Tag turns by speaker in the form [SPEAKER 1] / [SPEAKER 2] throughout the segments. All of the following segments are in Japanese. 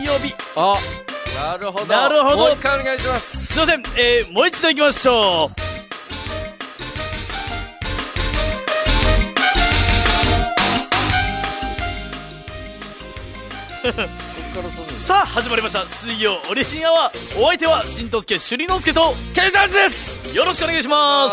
[SPEAKER 1] 曜日。
[SPEAKER 2] あ、なるほど。
[SPEAKER 1] なるほど。
[SPEAKER 2] もう一回お願いします。
[SPEAKER 1] すいません、もう一度行きましょう。さあ始まりました、水曜オリジンアワー。お相手は新藤助、朱里之助と
[SPEAKER 2] ケリジャージです。
[SPEAKER 1] よろしくお願いします。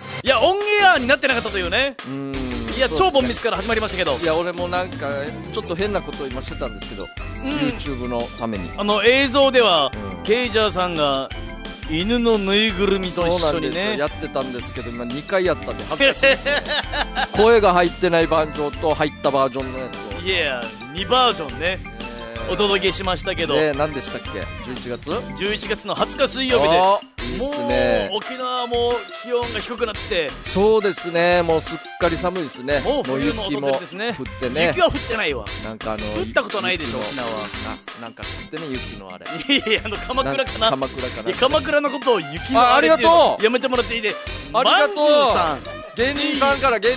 [SPEAKER 1] いや、オンエアになってなかったというね。いや、超凡密から始まりましたけど、
[SPEAKER 2] いや、俺もなんかちょっと変なことを今してたんですけど、YouTube のために
[SPEAKER 1] 映像では、ケイジャーさんが犬のぬいぐるみと一緒にね
[SPEAKER 2] やってたんですけど、今2回やったんで恥ずかしいです声が入ってないバージョンと入ったバージョンのやつを、
[SPEAKER 1] いや、2バージョンね、お届けしましたけど、
[SPEAKER 2] 何でしたっけ。11月
[SPEAKER 1] の20日水曜日で、
[SPEAKER 2] いいですね。
[SPEAKER 1] もう沖縄も気温が低くなってきて、
[SPEAKER 2] そうですね、もうすっかり寒いですね。
[SPEAKER 1] もう冬の訪れですね。
[SPEAKER 2] 降ってね。
[SPEAKER 1] 雪は降ってないわ。
[SPEAKER 2] なんか
[SPEAKER 1] 降ったことないでしょ沖縄は。
[SPEAKER 2] なんか作ってね、雪のあれ。
[SPEAKER 1] いや、鎌倉かな。
[SPEAKER 2] 鎌倉かな。
[SPEAKER 1] いや、鎌倉のことを雪のあれっていうのやめてもらっていいで。
[SPEAKER 2] ありがとう
[SPEAKER 1] さん、
[SPEAKER 2] 芸人さんからジ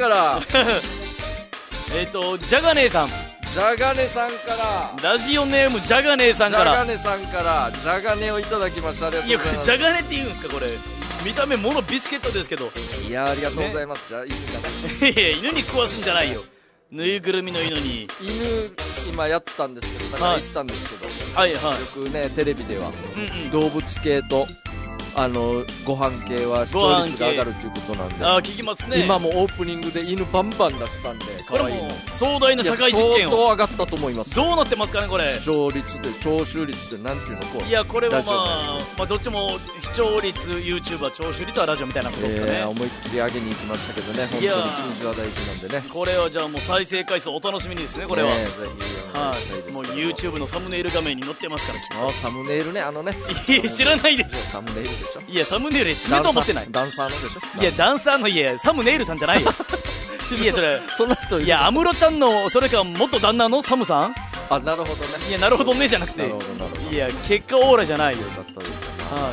[SPEAKER 1] ャガネーさん、
[SPEAKER 2] ジャガネさんから、
[SPEAKER 1] ラジオネームジャガネーさんから、
[SPEAKER 2] ジャガネをいただきました。ありがとうございます。
[SPEAKER 1] いや、ジャガネって言うんですかこれ。見た目モノビスケットですけど。
[SPEAKER 2] いや、ありがとうございます。じゃあ犬じゃない。
[SPEAKER 1] いや、犬に食わすんじゃないよ。ぬいぐるみの犬に。
[SPEAKER 2] 犬今やったんですけど、なんか言ったんですけど、
[SPEAKER 1] はいはい、
[SPEAKER 2] よくねテレビでは、動物系とご飯系は視聴率が上がるということなんで、
[SPEAKER 1] 聞きますね。
[SPEAKER 2] 今もオープニングで犬バンバン出したんで、
[SPEAKER 1] これも壮大な社会実験を。
[SPEAKER 2] 相当上がったと思います。
[SPEAKER 1] どうなってますかねこれ。
[SPEAKER 2] 視聴率で、聴取率で、なんていうのこう。
[SPEAKER 1] いや、これはまあどっちも視聴率 YouTuber、聴取率はラジオみたいなことですかね。
[SPEAKER 2] 思いっきり上げに行きましたけどね。本当に数字は大事なんでね。
[SPEAKER 1] これはじゃあもう再生回数お楽しみにですね。これは
[SPEAKER 2] ぜひお願いしたいです。
[SPEAKER 1] もう YouTube のサムネイル画面に載ってますから、きっと。
[SPEAKER 2] サムネイルね、
[SPEAKER 1] いや、知らないでしょ。
[SPEAKER 2] サムネイルでしょ。
[SPEAKER 1] いや、サムネイル爪と思ってない。
[SPEAKER 2] ダンサーのでしょ。
[SPEAKER 1] いや、ダンサーの、いや、サムネイルさんじゃないよ。いや、それ
[SPEAKER 2] その人、
[SPEAKER 1] いや、安室ちゃんの、それか元旦那のサムさん。
[SPEAKER 2] なるほどね。
[SPEAKER 1] いや、なるほどねじゃなくて、
[SPEAKER 2] なるほど。
[SPEAKER 1] いや、結果オーラじゃないよ。
[SPEAKER 2] よかったです。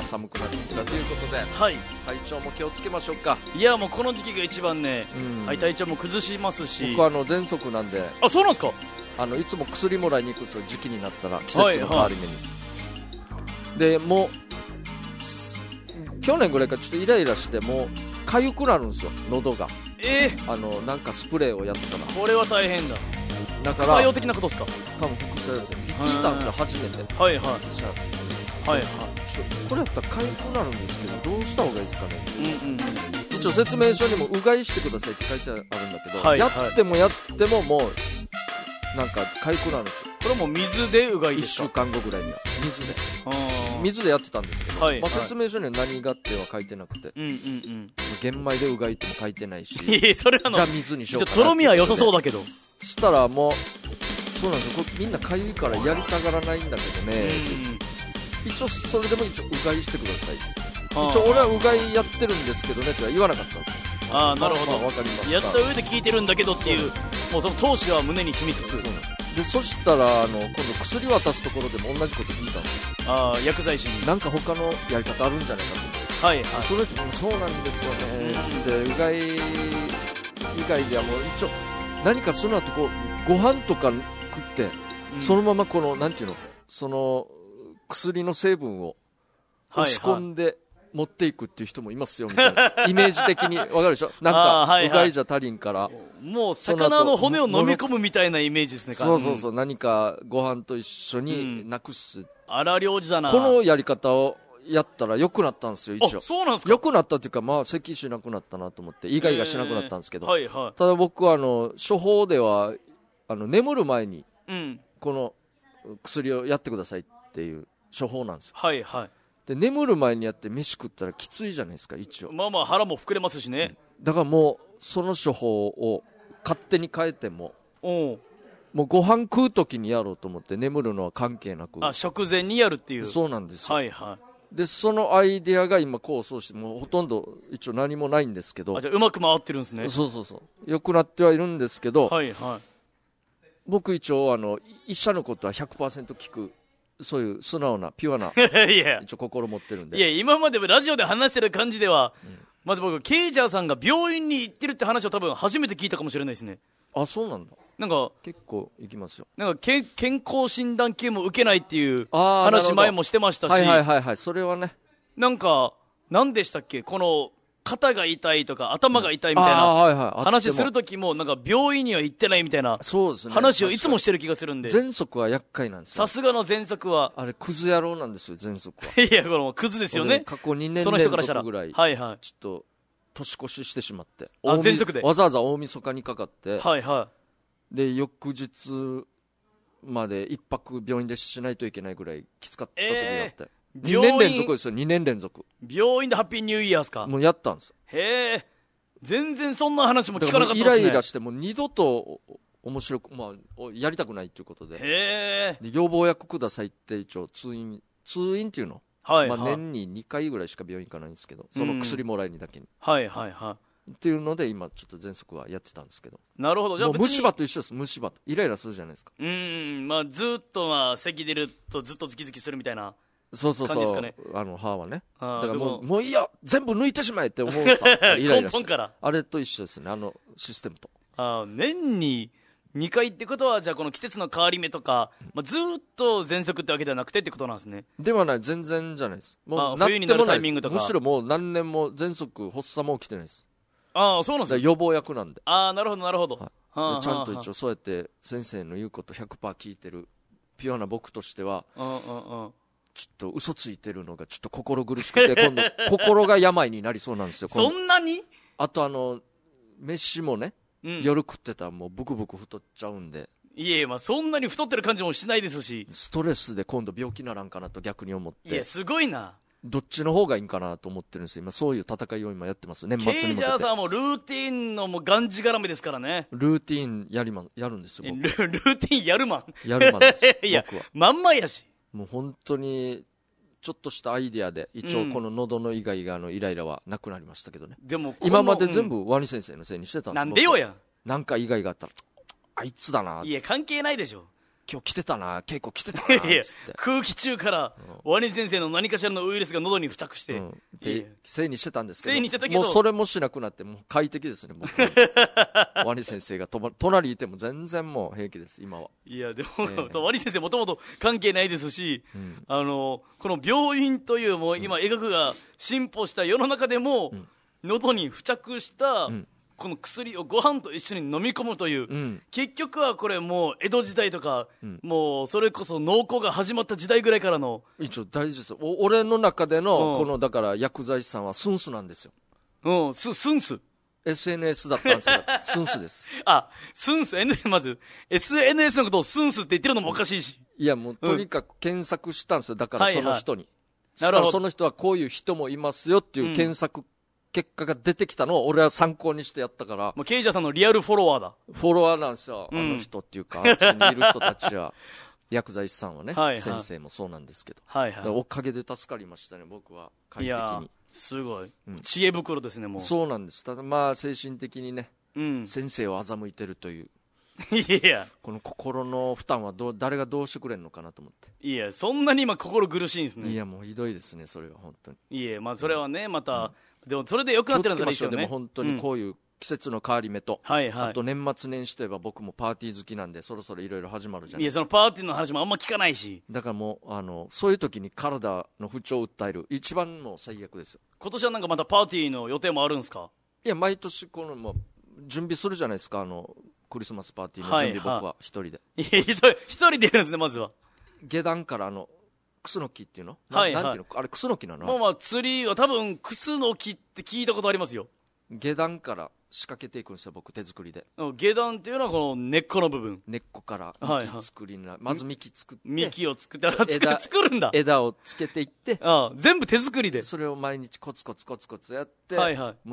[SPEAKER 2] 寒くなってきたということで、
[SPEAKER 1] はい、
[SPEAKER 2] 体調も気をつけましょうか。
[SPEAKER 1] いや、もうこの時期が一番ね、体調も崩しますし。
[SPEAKER 2] 僕は喘息なんで。
[SPEAKER 1] あ、そうなんですか。
[SPEAKER 2] いつも薬もらいに行くんですよ、時期になったら、季節の変わり目に。でもう去年ぐらいからちょっとイライラして、もう痒くなるんですよ、喉が。なんかスプレーをやったら。
[SPEAKER 1] これは大変だ。
[SPEAKER 2] だから
[SPEAKER 1] 副作用的なことですか。
[SPEAKER 2] 多分副作用ですね。聞いたんですよ、初めて。
[SPEAKER 1] はいはい。
[SPEAKER 2] ちょっとこれやったら痒くなるんですけど、どうした方がいいですかね。一応説明書にもうがいしてくださいって書いてあるんだけど、やってももうなんか痒くなるんですよ。
[SPEAKER 1] これも水でうがいですか。
[SPEAKER 2] 1週間後ぐらいには水でやってたんですけど、説明書には何がっては書いてなくて、玄米でうがいっても書いてないし、
[SPEAKER 1] それ
[SPEAKER 2] じゃあ水にしようかな。
[SPEAKER 1] とろみは良さそうだけど。
[SPEAKER 2] したらもうそうなんですよ、みんな痒いからやりたがらないんだけどね。一応それでもうがいしてください。一応俺はうがいやってるんですけどねって言わなかったんです。
[SPEAKER 1] なるほど。
[SPEAKER 2] わかりました。
[SPEAKER 1] やった上で聞いてるんだけどっていう、もうその闘志は胸に秘密つつ。
[SPEAKER 2] でそしたら今度薬渡すところでも同じこと聞いたんですよ。
[SPEAKER 1] 薬剤師に
[SPEAKER 2] なんか他のやり方あるんじゃないかと。それそうなんですよねつって、うがい以外ではもう一応何かその後ご飯とか食って、そのままなんていうの、その薬の成分を押し込んで持っていくっていう人もいますよみたいなイメージ的にわかるでしょ。なんかうがいじゃ足りんから
[SPEAKER 1] もう魚の骨を飲み込むみたいなイメージですね。
[SPEAKER 2] そう何かご飯と一緒になくす、
[SPEAKER 1] 荒療治だな。
[SPEAKER 2] このやり方をやったら良くなったんですよ。一応
[SPEAKER 1] そうなんですか。
[SPEAKER 2] 良くなったっていうか、咳しなくなったなと思って、イガイガしなくなったんですけど、ただ僕は処方では眠る前にこの薬をやってくださいっていう処方なんですよ。で眠る前にやって飯食ったらきついじゃないですか。一応
[SPEAKER 1] 腹も膨れますしね。
[SPEAKER 2] だからもうその処方を勝手に変えてももうご飯食う時にやろうと思って、眠るのは関係なく
[SPEAKER 1] 食前にやるっていう。
[SPEAKER 2] そうなんですよ。でそのアイデアが今構想してもうほとんど一応何もないんですけど。
[SPEAKER 1] じゃあうまく回ってるんですね。
[SPEAKER 2] 良くなってはいるんですけど、僕一応医者のことは 100% 聞く、そういう素直なピュアな一応心持ってるんで。
[SPEAKER 1] いや、今までラジオで話してる感じでは、まず僕ケイジャーさんが病院に行ってるって話を多分初めて聞いたかもしれないですね。
[SPEAKER 2] そうなんだ。
[SPEAKER 1] なんか
[SPEAKER 2] 結構行きますよ。
[SPEAKER 1] なんか健康診断系も受けないっていう話前もしてましたし、
[SPEAKER 2] はいはいはいはい、それはね。
[SPEAKER 1] なんか何でしたっけ、この肩が痛いとか頭が痛いみたいな話するときもなんか病院には行ってないみたいな話をいつもしてる気がするんで、
[SPEAKER 2] 喘息は厄介なんですよ。
[SPEAKER 1] さすがの喘息は
[SPEAKER 2] あれクズ野郎なんですよ、喘息は。
[SPEAKER 1] いや、このクズですよね。
[SPEAKER 2] 過去2年
[SPEAKER 1] その人からしたら
[SPEAKER 2] 連続ぐらい、
[SPEAKER 1] はいはい、
[SPEAKER 2] ちょっと年越ししてしまって、
[SPEAKER 1] 喘息で
[SPEAKER 2] わざわざ大晦日にかかって、
[SPEAKER 1] はいはい、
[SPEAKER 2] で翌日まで一泊病院でしないといけないぐらいきつかった時があって、2年連続ですよ、2年連続。
[SPEAKER 1] 病院でハッピーニューイヤーですか。
[SPEAKER 2] もうやったんですよ。
[SPEAKER 1] へえ、全然そんな話も聞かなかったですね。
[SPEAKER 2] イライラしてもう二度と面白く、やりたくないということで、
[SPEAKER 1] へ
[SPEAKER 2] で予防薬くださいって一応通院っていうの、
[SPEAKER 1] はいはい、
[SPEAKER 2] 年に2回ぐらいしか病院行かないんですけど、その薬もらいにだけに、
[SPEAKER 1] はいはいはい、
[SPEAKER 2] っていうので今ちょっと喘息はやってたんですけど。
[SPEAKER 1] なるほど。じゃあ別に
[SPEAKER 2] 虫歯と一緒です。虫歯とイライラするじゃないですか。
[SPEAKER 1] まあずっと咳出るとずっとズキズキするみたいな。
[SPEAKER 2] そうそうそう、
[SPEAKER 1] 感じですかね、
[SPEAKER 2] 歯はね。だからもういいや、全部抜いてしまえって思うさイライラして
[SPEAKER 1] 根本から
[SPEAKER 2] あれと一緒ですね、システムと。
[SPEAKER 1] 年に2回ってことは、じゃあこの季節の変わり目とか、ずっと喘息ってわけではなくてってことなんですね。
[SPEAKER 2] ではない、全然じゃないです。もう
[SPEAKER 1] 冬になるタイミングとか、
[SPEAKER 2] むしろもう何年も喘息発作も起きてないです。
[SPEAKER 1] そうなんですね。
[SPEAKER 2] 予防薬なんで。
[SPEAKER 1] なるほどなるほど、
[SPEAKER 2] はい、ちゃんと一応そうやって先生の言うこと 100% 聞いてるピュアな僕としては、ちょっと嘘ついてるのがちょっと心苦しくて今度心が病になりそうなんですよ。
[SPEAKER 1] そんなに。
[SPEAKER 2] あと飯もね、夜食ってたらもうブクブク太っちゃうんで。
[SPEAKER 1] いえ、そんなに太ってる感じもしないですし、
[SPEAKER 2] ストレスで今度病気ならんかなと逆に思って。
[SPEAKER 1] いや、すごいな。
[SPEAKER 2] どっちの方がいいんかなと思ってるんですよ。今そういう戦いを今やってます。年末に向けて。ケイ
[SPEAKER 1] ジャーさんはもうルーティンのもうがんじがらめですからね。
[SPEAKER 2] ルーティンやるんですよ。
[SPEAKER 1] ルーティンやるマン
[SPEAKER 2] です
[SPEAKER 1] いや、まんまやし。
[SPEAKER 2] もう本当にちょっとしたアイデアで一応この喉のイガイガのイライラはなくなりましたけどね。
[SPEAKER 1] でも
[SPEAKER 2] 今まで全部ワニ先生のせいにしてたんですよ。
[SPEAKER 1] なんでよや。
[SPEAKER 2] なんかイガイガあったらあいつだな。
[SPEAKER 1] いや、関係ないでしょ。
[SPEAKER 2] 今日来てたな、稽古来てたなっつって。
[SPEAKER 1] いや、空気中からワニ先生の何かしらのウイルスが喉に付着して、
[SPEAKER 2] でせいにしてたんですけど、
[SPEAKER 1] も
[SPEAKER 2] うそれもしなくなってもう快適ですね、僕ワニ先生が隣いても全然もう平気です今は。
[SPEAKER 1] いやでも、ワニ先生もともと関係ないですし、この病院というもう今医学が進歩した世の中でも、喉に付着した、この薬をご飯と一緒に飲み込むという、結局はこれもう江戸時代とか、もうそれこそ農耕が始まった時代ぐらいからの
[SPEAKER 2] 一応大事です。俺の中でのこのだから薬剤師さんはスンスなんですよ。
[SPEAKER 1] スンス
[SPEAKER 2] SNS だったんですよ。スンスです。
[SPEAKER 1] スンス、まず SNS のことをスンスって言ってるのもおかしいし、
[SPEAKER 2] いやもうとにかく検索したんですよ。だからその人に、
[SPEAKER 1] なるほど、
[SPEAKER 2] その人はこういう人もいますよっていう検索結果が出てきたのを俺は参考にしてやったから。
[SPEAKER 1] もうケイジャーさんのリアルフォロワーだ。
[SPEAKER 2] フォロワーなんですよ、あの人っていうか、あっちにいる人たちは薬剤師さんはね、先生もそうなんですけど、おかげで助かりましたね、僕は快適に。
[SPEAKER 1] すごい、知恵袋ですね。もう
[SPEAKER 2] そうなんです。ただ精神的にね、先生を欺いてるという
[SPEAKER 1] いや、
[SPEAKER 2] この心の負担は誰がどうしてくれるのかなと思って。
[SPEAKER 1] いや、そんなに今心苦しいんですね。
[SPEAKER 2] いやもうひどいですね、それは本当に。
[SPEAKER 1] いや、それはね、また、でもそれで良くなってるんだですよね。
[SPEAKER 2] でも本当にこういう季節の変わり目と、あと年末年始といえば僕もパーティー好きなんでそろそろいろいろ始まるじゃないですか。
[SPEAKER 1] いや、そのパーティーの話もあんま聞かないし。
[SPEAKER 2] だからもうそういう時に体の不調を訴える一番の最悪ですよ。
[SPEAKER 1] 今年はなんかまたパーティーの予定もあるんですか？
[SPEAKER 2] いや、毎年もう準備するじゃないですか、クリスマスパーティーの準備、僕は一人で。
[SPEAKER 1] いや、一人でやるんですね、まずは。
[SPEAKER 2] 下段からクスノキっていうの、なんていうの、あれクスノキなの？
[SPEAKER 1] 釣りは多分クスノキって聞いたことありますよ。
[SPEAKER 2] 下段から仕掛けていくんですよ、僕手作りで。
[SPEAKER 1] 下段っていうのはこの根っこの部分、
[SPEAKER 2] 根っこから幹作りまず幹作って、
[SPEAKER 1] 幹を作って作るんだ。
[SPEAKER 2] 枝をつけていって、
[SPEAKER 1] 全部手作りで
[SPEAKER 2] それを毎日コツコツコツコツやって、もう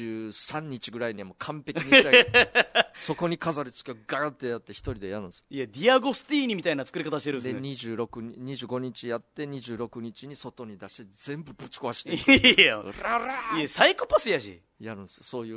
[SPEAKER 2] 23日ぐらいにはもう完璧に仕上げてそこに飾り付けをガーってやって一人でやるんですよ。
[SPEAKER 1] いや、ディアゴスティーニみたいな作り方してるんですね。
[SPEAKER 2] で25日やって26日に外に出して全部ぶち壊して、
[SPEAKER 1] いやサイコパスやし
[SPEAKER 2] やるんですよ。そういうのをやって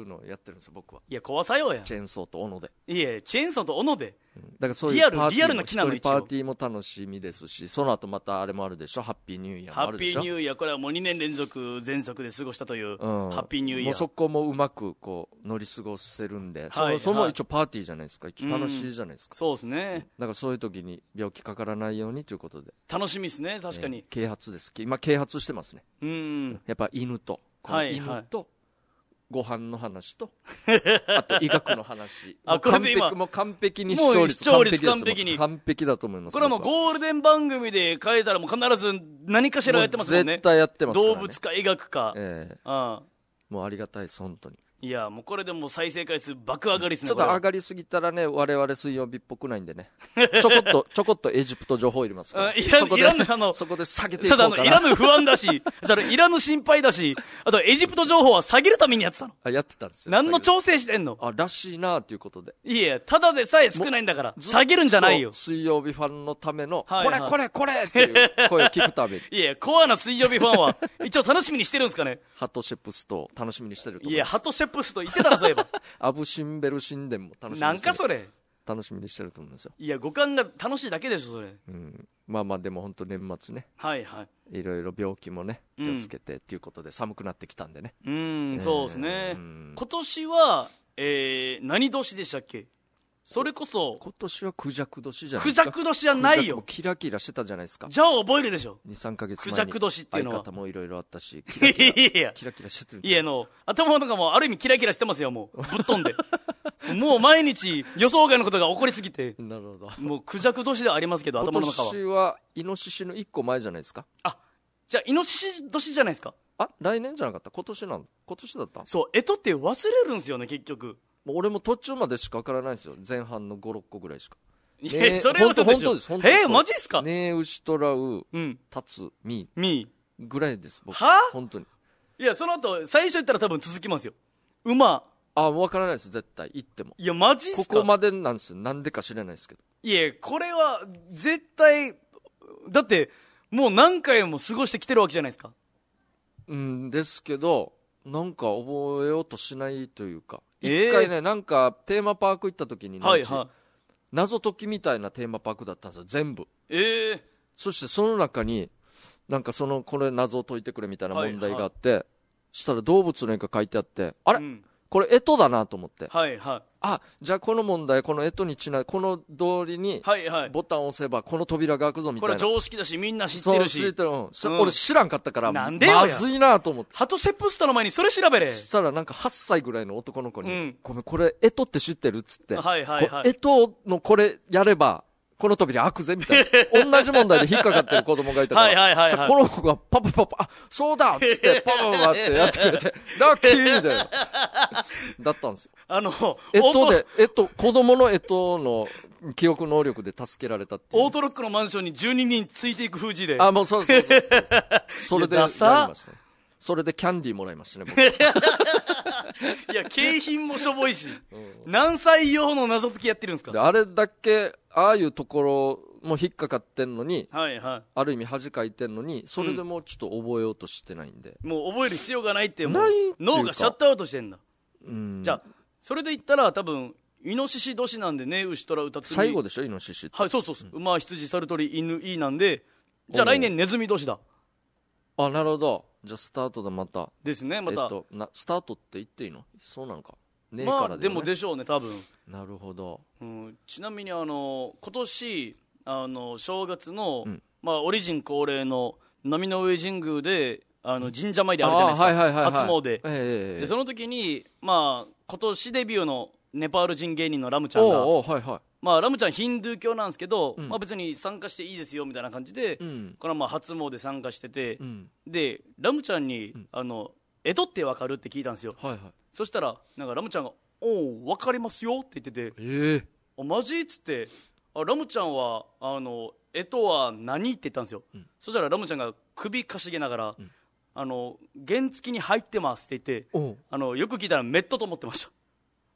[SPEAKER 2] ってるんですよ僕は。
[SPEAKER 1] いや怖さようや。
[SPEAKER 2] チェーンソーと斧で。
[SPEAKER 1] いやチェーンソーと斧で、
[SPEAKER 2] だからそういうパーティーも
[SPEAKER 1] リアルな木なの
[SPEAKER 2] 一人パーティーも楽しみですし、その後またあれもあるでしょ、ハッピーニューイヤーもあるでしょ。
[SPEAKER 1] ハッピーニューイヤー、これはもう2年連続全速で過ごしたという、ハッピーニューイヤー。
[SPEAKER 2] もうそこもうまくこう乗り過ごせるんで、それも一応パーティーじゃないですか、一応楽しいじゃないですか。
[SPEAKER 1] そうですね。
[SPEAKER 2] だからそういう時に病気かからないようにということで
[SPEAKER 1] 楽しみですね。確かに、
[SPEAKER 2] 啓発です。今啓発してますね。やっぱ犬と犬とご飯の話とあと医学の話もう完璧に視聴率完璧だと思います。
[SPEAKER 1] これはもうゴールデン番組で変えたらもう必ず何かしらやってますもんね。
[SPEAKER 2] 絶対やってますからね。
[SPEAKER 1] 動物か医学か、
[SPEAKER 2] もうありがたいです本当に。
[SPEAKER 1] いやもうこれでもう再生回数爆上がりですね。
[SPEAKER 2] ちょっと上がりすぎたらね、我々水曜日っぽくないんでねちょこっとエジプト情報入れますからそこで下げていこうかな。
[SPEAKER 1] いらぬ不安だしいらぬ心配だし、あとエジプト情報は下げるためにやってたの。
[SPEAKER 2] やってたんですよ。
[SPEAKER 1] 何の調整してんの。
[SPEAKER 2] らしいなということで。
[SPEAKER 1] いやただでさえ少ないんだから下げるんじゃないよ。
[SPEAKER 2] 水曜日ファンのためのこれっていう声を聞くために
[SPEAKER 1] いやコアな水曜日ファンは一応楽しみにしてるんですかね。
[SPEAKER 2] ハトシェプスト楽しみにしてると思います。
[SPEAKER 1] いやハトシェプスト言ってたら
[SPEAKER 2] アブシンベル神殿も楽しみにしてる。
[SPEAKER 1] なんかそれ
[SPEAKER 2] 楽しみにしてると思うんですよ。
[SPEAKER 1] いや五感が楽しいだけでしょそれ。
[SPEAKER 2] まあでも本当年末ね、いろいろ病気もね気をつけてっていうことで寒くなってきたんでね。
[SPEAKER 1] そうですね。今年は何年でしたっけ。それこそ
[SPEAKER 2] 今年はクジャク年じゃないですか。
[SPEAKER 1] クジャク年じゃないよ。
[SPEAKER 2] キラキラしてたじゃないですか。
[SPEAKER 1] じゃあ覚えるでしょ。
[SPEAKER 2] 2,3 ヶ月前に
[SPEAKER 1] クジャク年っていうのは
[SPEAKER 2] 相方もいろいろあったし
[SPEAKER 1] キラ
[SPEAKER 2] キラしてる。
[SPEAKER 1] いや頭の中もある意味キラキラしてますよ。もうぶっ飛んでもう毎日予想外のことが起こりすぎて
[SPEAKER 2] なるほど。
[SPEAKER 1] もうクジャク年ではありますけど頭の中は。
[SPEAKER 2] 今年はイノシシの1個前じゃないですか。
[SPEAKER 1] じゃあイノシシ年じゃないですか。
[SPEAKER 2] 来年じゃなかった。今年だった。
[SPEAKER 1] そう干支って忘れるんですよね結局。
[SPEAKER 2] 俺も途中までしか分からないですよ。前半の 5,6 個ぐらいしか。
[SPEAKER 1] いやそれは
[SPEAKER 2] 本当です。
[SPEAKER 1] マジっすか。
[SPEAKER 2] ねえ牛とらうタツミぐらいです僕。本当に。
[SPEAKER 1] いやその後最初言ったら多分続きますよ。馬
[SPEAKER 2] 分からないです絶対言っても。
[SPEAKER 1] いやマジっすか。
[SPEAKER 2] ここまでなんですよ。なんでか知らないですけど。
[SPEAKER 1] いやこれは絶対だってもう何回も過ごしてきてるわけじゃないですか。
[SPEAKER 2] ですけどなんか覚えようとしないというか、一回ねなんかテーマパーク行った時に謎解きみたいなテーマパークだったんですよ全部。そしてその中になんかこれ謎を解いてくれみたいな問題があって、したら動物の絵が書いてあって、あれ、これ干支だなと思って、じゃあこの問題この干支にちなこの通りにボタンを押せばこの扉が開くぞみたいな。
[SPEAKER 1] これ常識だしみんな知ってるし。
[SPEAKER 2] 俺知らんかったから
[SPEAKER 1] なんで
[SPEAKER 2] まずいなと思って。
[SPEAKER 1] ハトシェプストの前にそれ調べれ。
[SPEAKER 2] したらなんか8歳ぐらいの男の子に、ごめんこれ干支って知ってるっつって、干支のこれやればこの扉開くぜみたいな同じ問題で引っかかってる子供がいたからこの子がパパそうだっつってパパってやってくれてラッキーみたいなだったんですよ。子供の干支の記憶能力で助けられたっていう。
[SPEAKER 1] オートロックのマンションに12人ついていく風じで。
[SPEAKER 2] もうそうそれでやりましたね。それでキャンディーもらいましたね僕。
[SPEAKER 1] いや景品もしょぼいし、何歳用の謎解きやってるんですか。
[SPEAKER 2] であれだけああいうところも引っかかってんのに、ある意味恥かいてんのにそれでもうちょっと覚えようとしてないんで、
[SPEAKER 1] もう覚える必要がないってもう脳がシャットアウトしてんだ。じゃあそれで言ったら多分イノシシ年なんでね、牛虎歌つみ
[SPEAKER 2] 最後でしょイノシシって。
[SPEAKER 1] そう、馬羊猿鳥犬いいなんで、じゃあ来年ネズミ年だ。
[SPEAKER 2] なるほど。じゃあスタートだまた
[SPEAKER 1] ですね。また
[SPEAKER 2] スタートって言っていいの。そうなのかねえから
[SPEAKER 1] でもでしょうね多分。
[SPEAKER 2] なるほど。
[SPEAKER 1] ちなみに今年正月のオリジン恒例の波の上神宮で神社参りあるじゃないですか、初詣で。その時に今年デビューのネパール人芸人のラムちゃんが、ラムちゃんヒンドゥー教なんですけど、別に参加していいですよみたいな感じで、これは初詣参加してて、でラムちゃんに江戸って分かるって聞いたんですよ。そしたらなんかラムちゃんが「おお分かりますよ」って言ってて「マジ?」っつってラムちゃんは江戸は何って言ったんですよ。そしたらラムちゃんが首かしげながら原付に入ってますって言って、よく聞いたらメットと思ってました。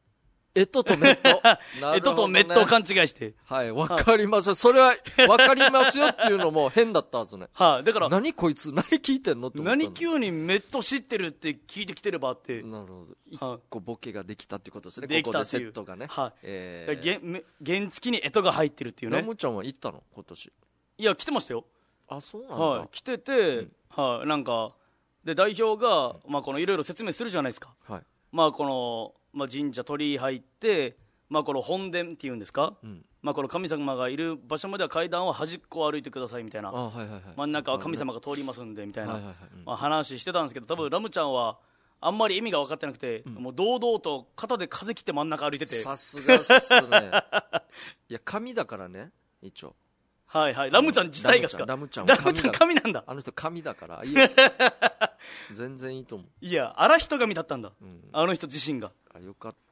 [SPEAKER 2] エトとメット。
[SPEAKER 1] なるほどね。エトとメットを勘違いして。
[SPEAKER 2] はい、わかります。それは、わかりますよっていうのも変だったはずね。
[SPEAKER 1] はい、だから。
[SPEAKER 2] 何こいつ、何聞いてんのって思ったの。
[SPEAKER 1] 何急にメット知ってるって聞いてきてればって。
[SPEAKER 2] なるほど。一個ボケができたってことですね。
[SPEAKER 1] できた
[SPEAKER 2] ここでセットがね。
[SPEAKER 1] はい。原付にエトが入ってるっていうね。
[SPEAKER 2] ラムちゃんは行ったの今年。
[SPEAKER 1] いや、来てましたよ。
[SPEAKER 2] あ、そうなんだ。
[SPEAKER 1] はい。来てて、はい、なんか、で、代表が、まあ、このいろいろ説明するじゃないですか。はい。まあ、この、まあ、神社鳥居入って、まあ、この本殿っていうんですか、まあ、この神様がいる場所までは階段を端っこを歩いてくださいみたいな、真ん中は神様が通りますんでみたいな話してたんですけど、多分ラムちゃんはあんまり意味が分かってなくて、もう堂々と肩で風切って真ん中歩いてて、
[SPEAKER 2] さすがっすね。いや、神だからね、一応。
[SPEAKER 1] はいはい、ラムちゃん自体がですか。
[SPEAKER 2] ラムちゃんは
[SPEAKER 1] 神なんだ。
[SPEAKER 2] あの人神だから。い全然いいと思う。
[SPEAKER 1] いや、荒人神だったんだ、あの人自身が。
[SPEAKER 2] あ、よかった、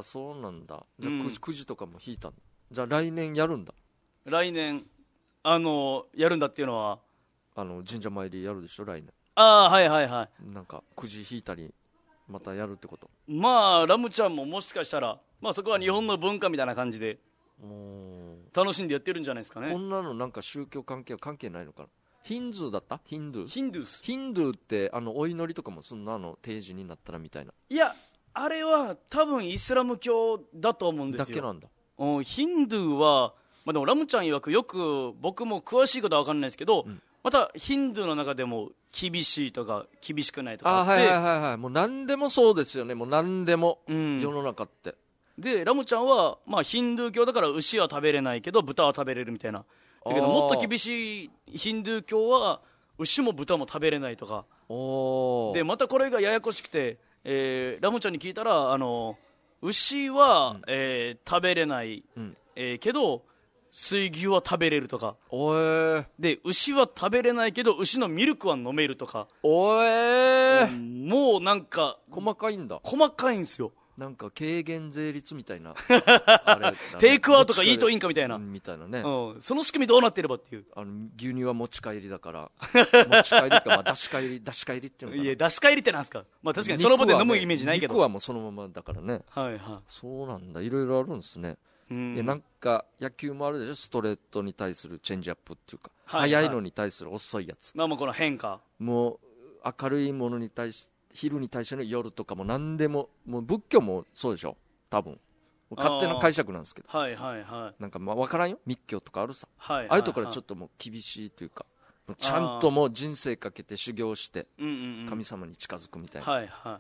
[SPEAKER 2] そうなんだ。じゃあくじとかも引いたんだ。じゃあ来年やるんだ。
[SPEAKER 1] 来年やるんだっていうのは
[SPEAKER 2] 神社参りやるでしょ来年。
[SPEAKER 1] ああ、はいはいはい。
[SPEAKER 2] なんかくじ引いたりまたやるってこと。
[SPEAKER 1] まあラムちゃんももしかしたら、まあ、そこは日本の文化みたいな感じで楽しんでやってるんじゃないですかね。
[SPEAKER 2] こんなのなんか宗教関係は関係ないのかな。ヒンズーだった。ヒンドゥーってお祈りとかもそんな定時になったらみたいな。
[SPEAKER 1] いや、あれは多分イスラム教だと思うんですよ。
[SPEAKER 2] だけなんだ。
[SPEAKER 1] ヒンドゥーは、まあ、でもラムちゃん曰く、よく僕も詳しいことは分かんないですけど、またヒンドゥーの中でも厳しいとか厳しくないとかあって、
[SPEAKER 2] はいはいはいはい、もう何でもそうですよね。もう何でも、世の中って
[SPEAKER 1] でラムちゃんは、まあ、ヒンドゥー教だから牛は食べれないけど豚は食べれるみたいな。だけどもっと厳しいヒンドゥー教は牛も豚も食べれないとかで、またこれがややこしくて、ラムちゃんに聞いたら牛は、食べれない、けど水牛は食べれるとかで、牛は食べれないけど牛のミルクは飲めるとか。もうなんか
[SPEAKER 2] 細かいんだ。
[SPEAKER 1] 細かいんですよ。
[SPEAKER 2] なんか軽減税率みたいな
[SPEAKER 1] あれ、ね、テイクアウトかイートインかみたいな、
[SPEAKER 2] みたいなね、
[SPEAKER 1] その仕組みどうなってればっていう。
[SPEAKER 2] 牛乳は持ち帰りだから持ち帰りか、まあ、出し帰りっていうのかな。
[SPEAKER 1] いや、出し帰りってなんですか。まあ、確かにその場で飲むイメージないけど、
[SPEAKER 2] 肉はもうそのままだからね。
[SPEAKER 1] はいはい、
[SPEAKER 2] そうなんだ。いろいろあるんですね。なんか野球もあるでしょ。ストレートに対するチェンジアップっていうか、速いのに対する遅いやつ、
[SPEAKER 1] まあ、もうこの変化、
[SPEAKER 2] もう明るいものに対して、昼に対しての夜とかも何でも、もう仏教もそうでしょ多分。勝手な解釈なんですけど、
[SPEAKER 1] はいはいはい、
[SPEAKER 2] なんかまあ分からんよ、密教とかあるさ、
[SPEAKER 1] はいはいはい、
[SPEAKER 2] ああいうところはちょっともう厳しいというか、ちゃんともう人生かけて修行して神様に近づくみたいな、
[SPEAKER 1] はいはい、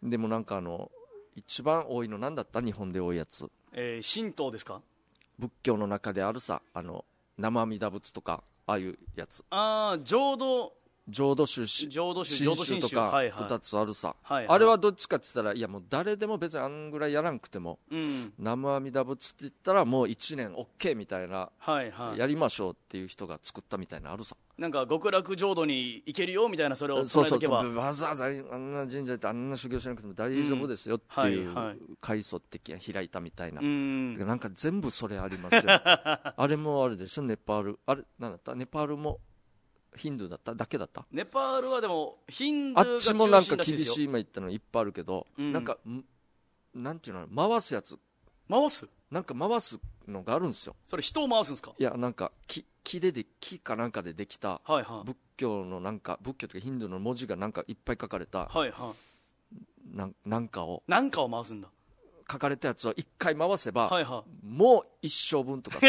[SPEAKER 2] でもなんか一番多いのなんだった？日本で多いやつ、
[SPEAKER 1] 神道ですか。
[SPEAKER 2] 仏教の中であるさ、生阿弥陀仏とかああいうやつ、浄土宗真宗とか2つあるさ、はいはい、あれはどっちかって言ったら、いやもう誰でも別にあんぐらいやらなくても、生阿弥陀仏って言ったらもう1年 OK みたいな、はいはい、やりましょうっていう人が作ったみたいなあるさ。
[SPEAKER 1] なんか極楽浄土に行けるよみたいな、それを伝えとけば、
[SPEAKER 2] わざわざあんな神社ってあんな修行しなくても大丈夫ですよっていう階層的に開いたみたいな、なんか全部それありますよあれもあるでしょ、ネパール、あれなんだった、ネパールもヒンドゥーだっただけだった。
[SPEAKER 1] ネパールはでもヒンドゥーが中心らしいですよ。
[SPEAKER 2] あっちもなんか厳しい、今言ったのいっぱいあるけど、なんかなんていうの、回すやつ、なんか回すのがあるんですよ。
[SPEAKER 1] それ人を回すんですか。
[SPEAKER 2] いや、なんか木かなんかでできた、仏教のなんか、仏教というかヒンドゥーの文字がなんかいっぱい書かれた、なんかを
[SPEAKER 1] 回すんだ。
[SPEAKER 2] 書かれたやつを1回回せば、もう一生分とか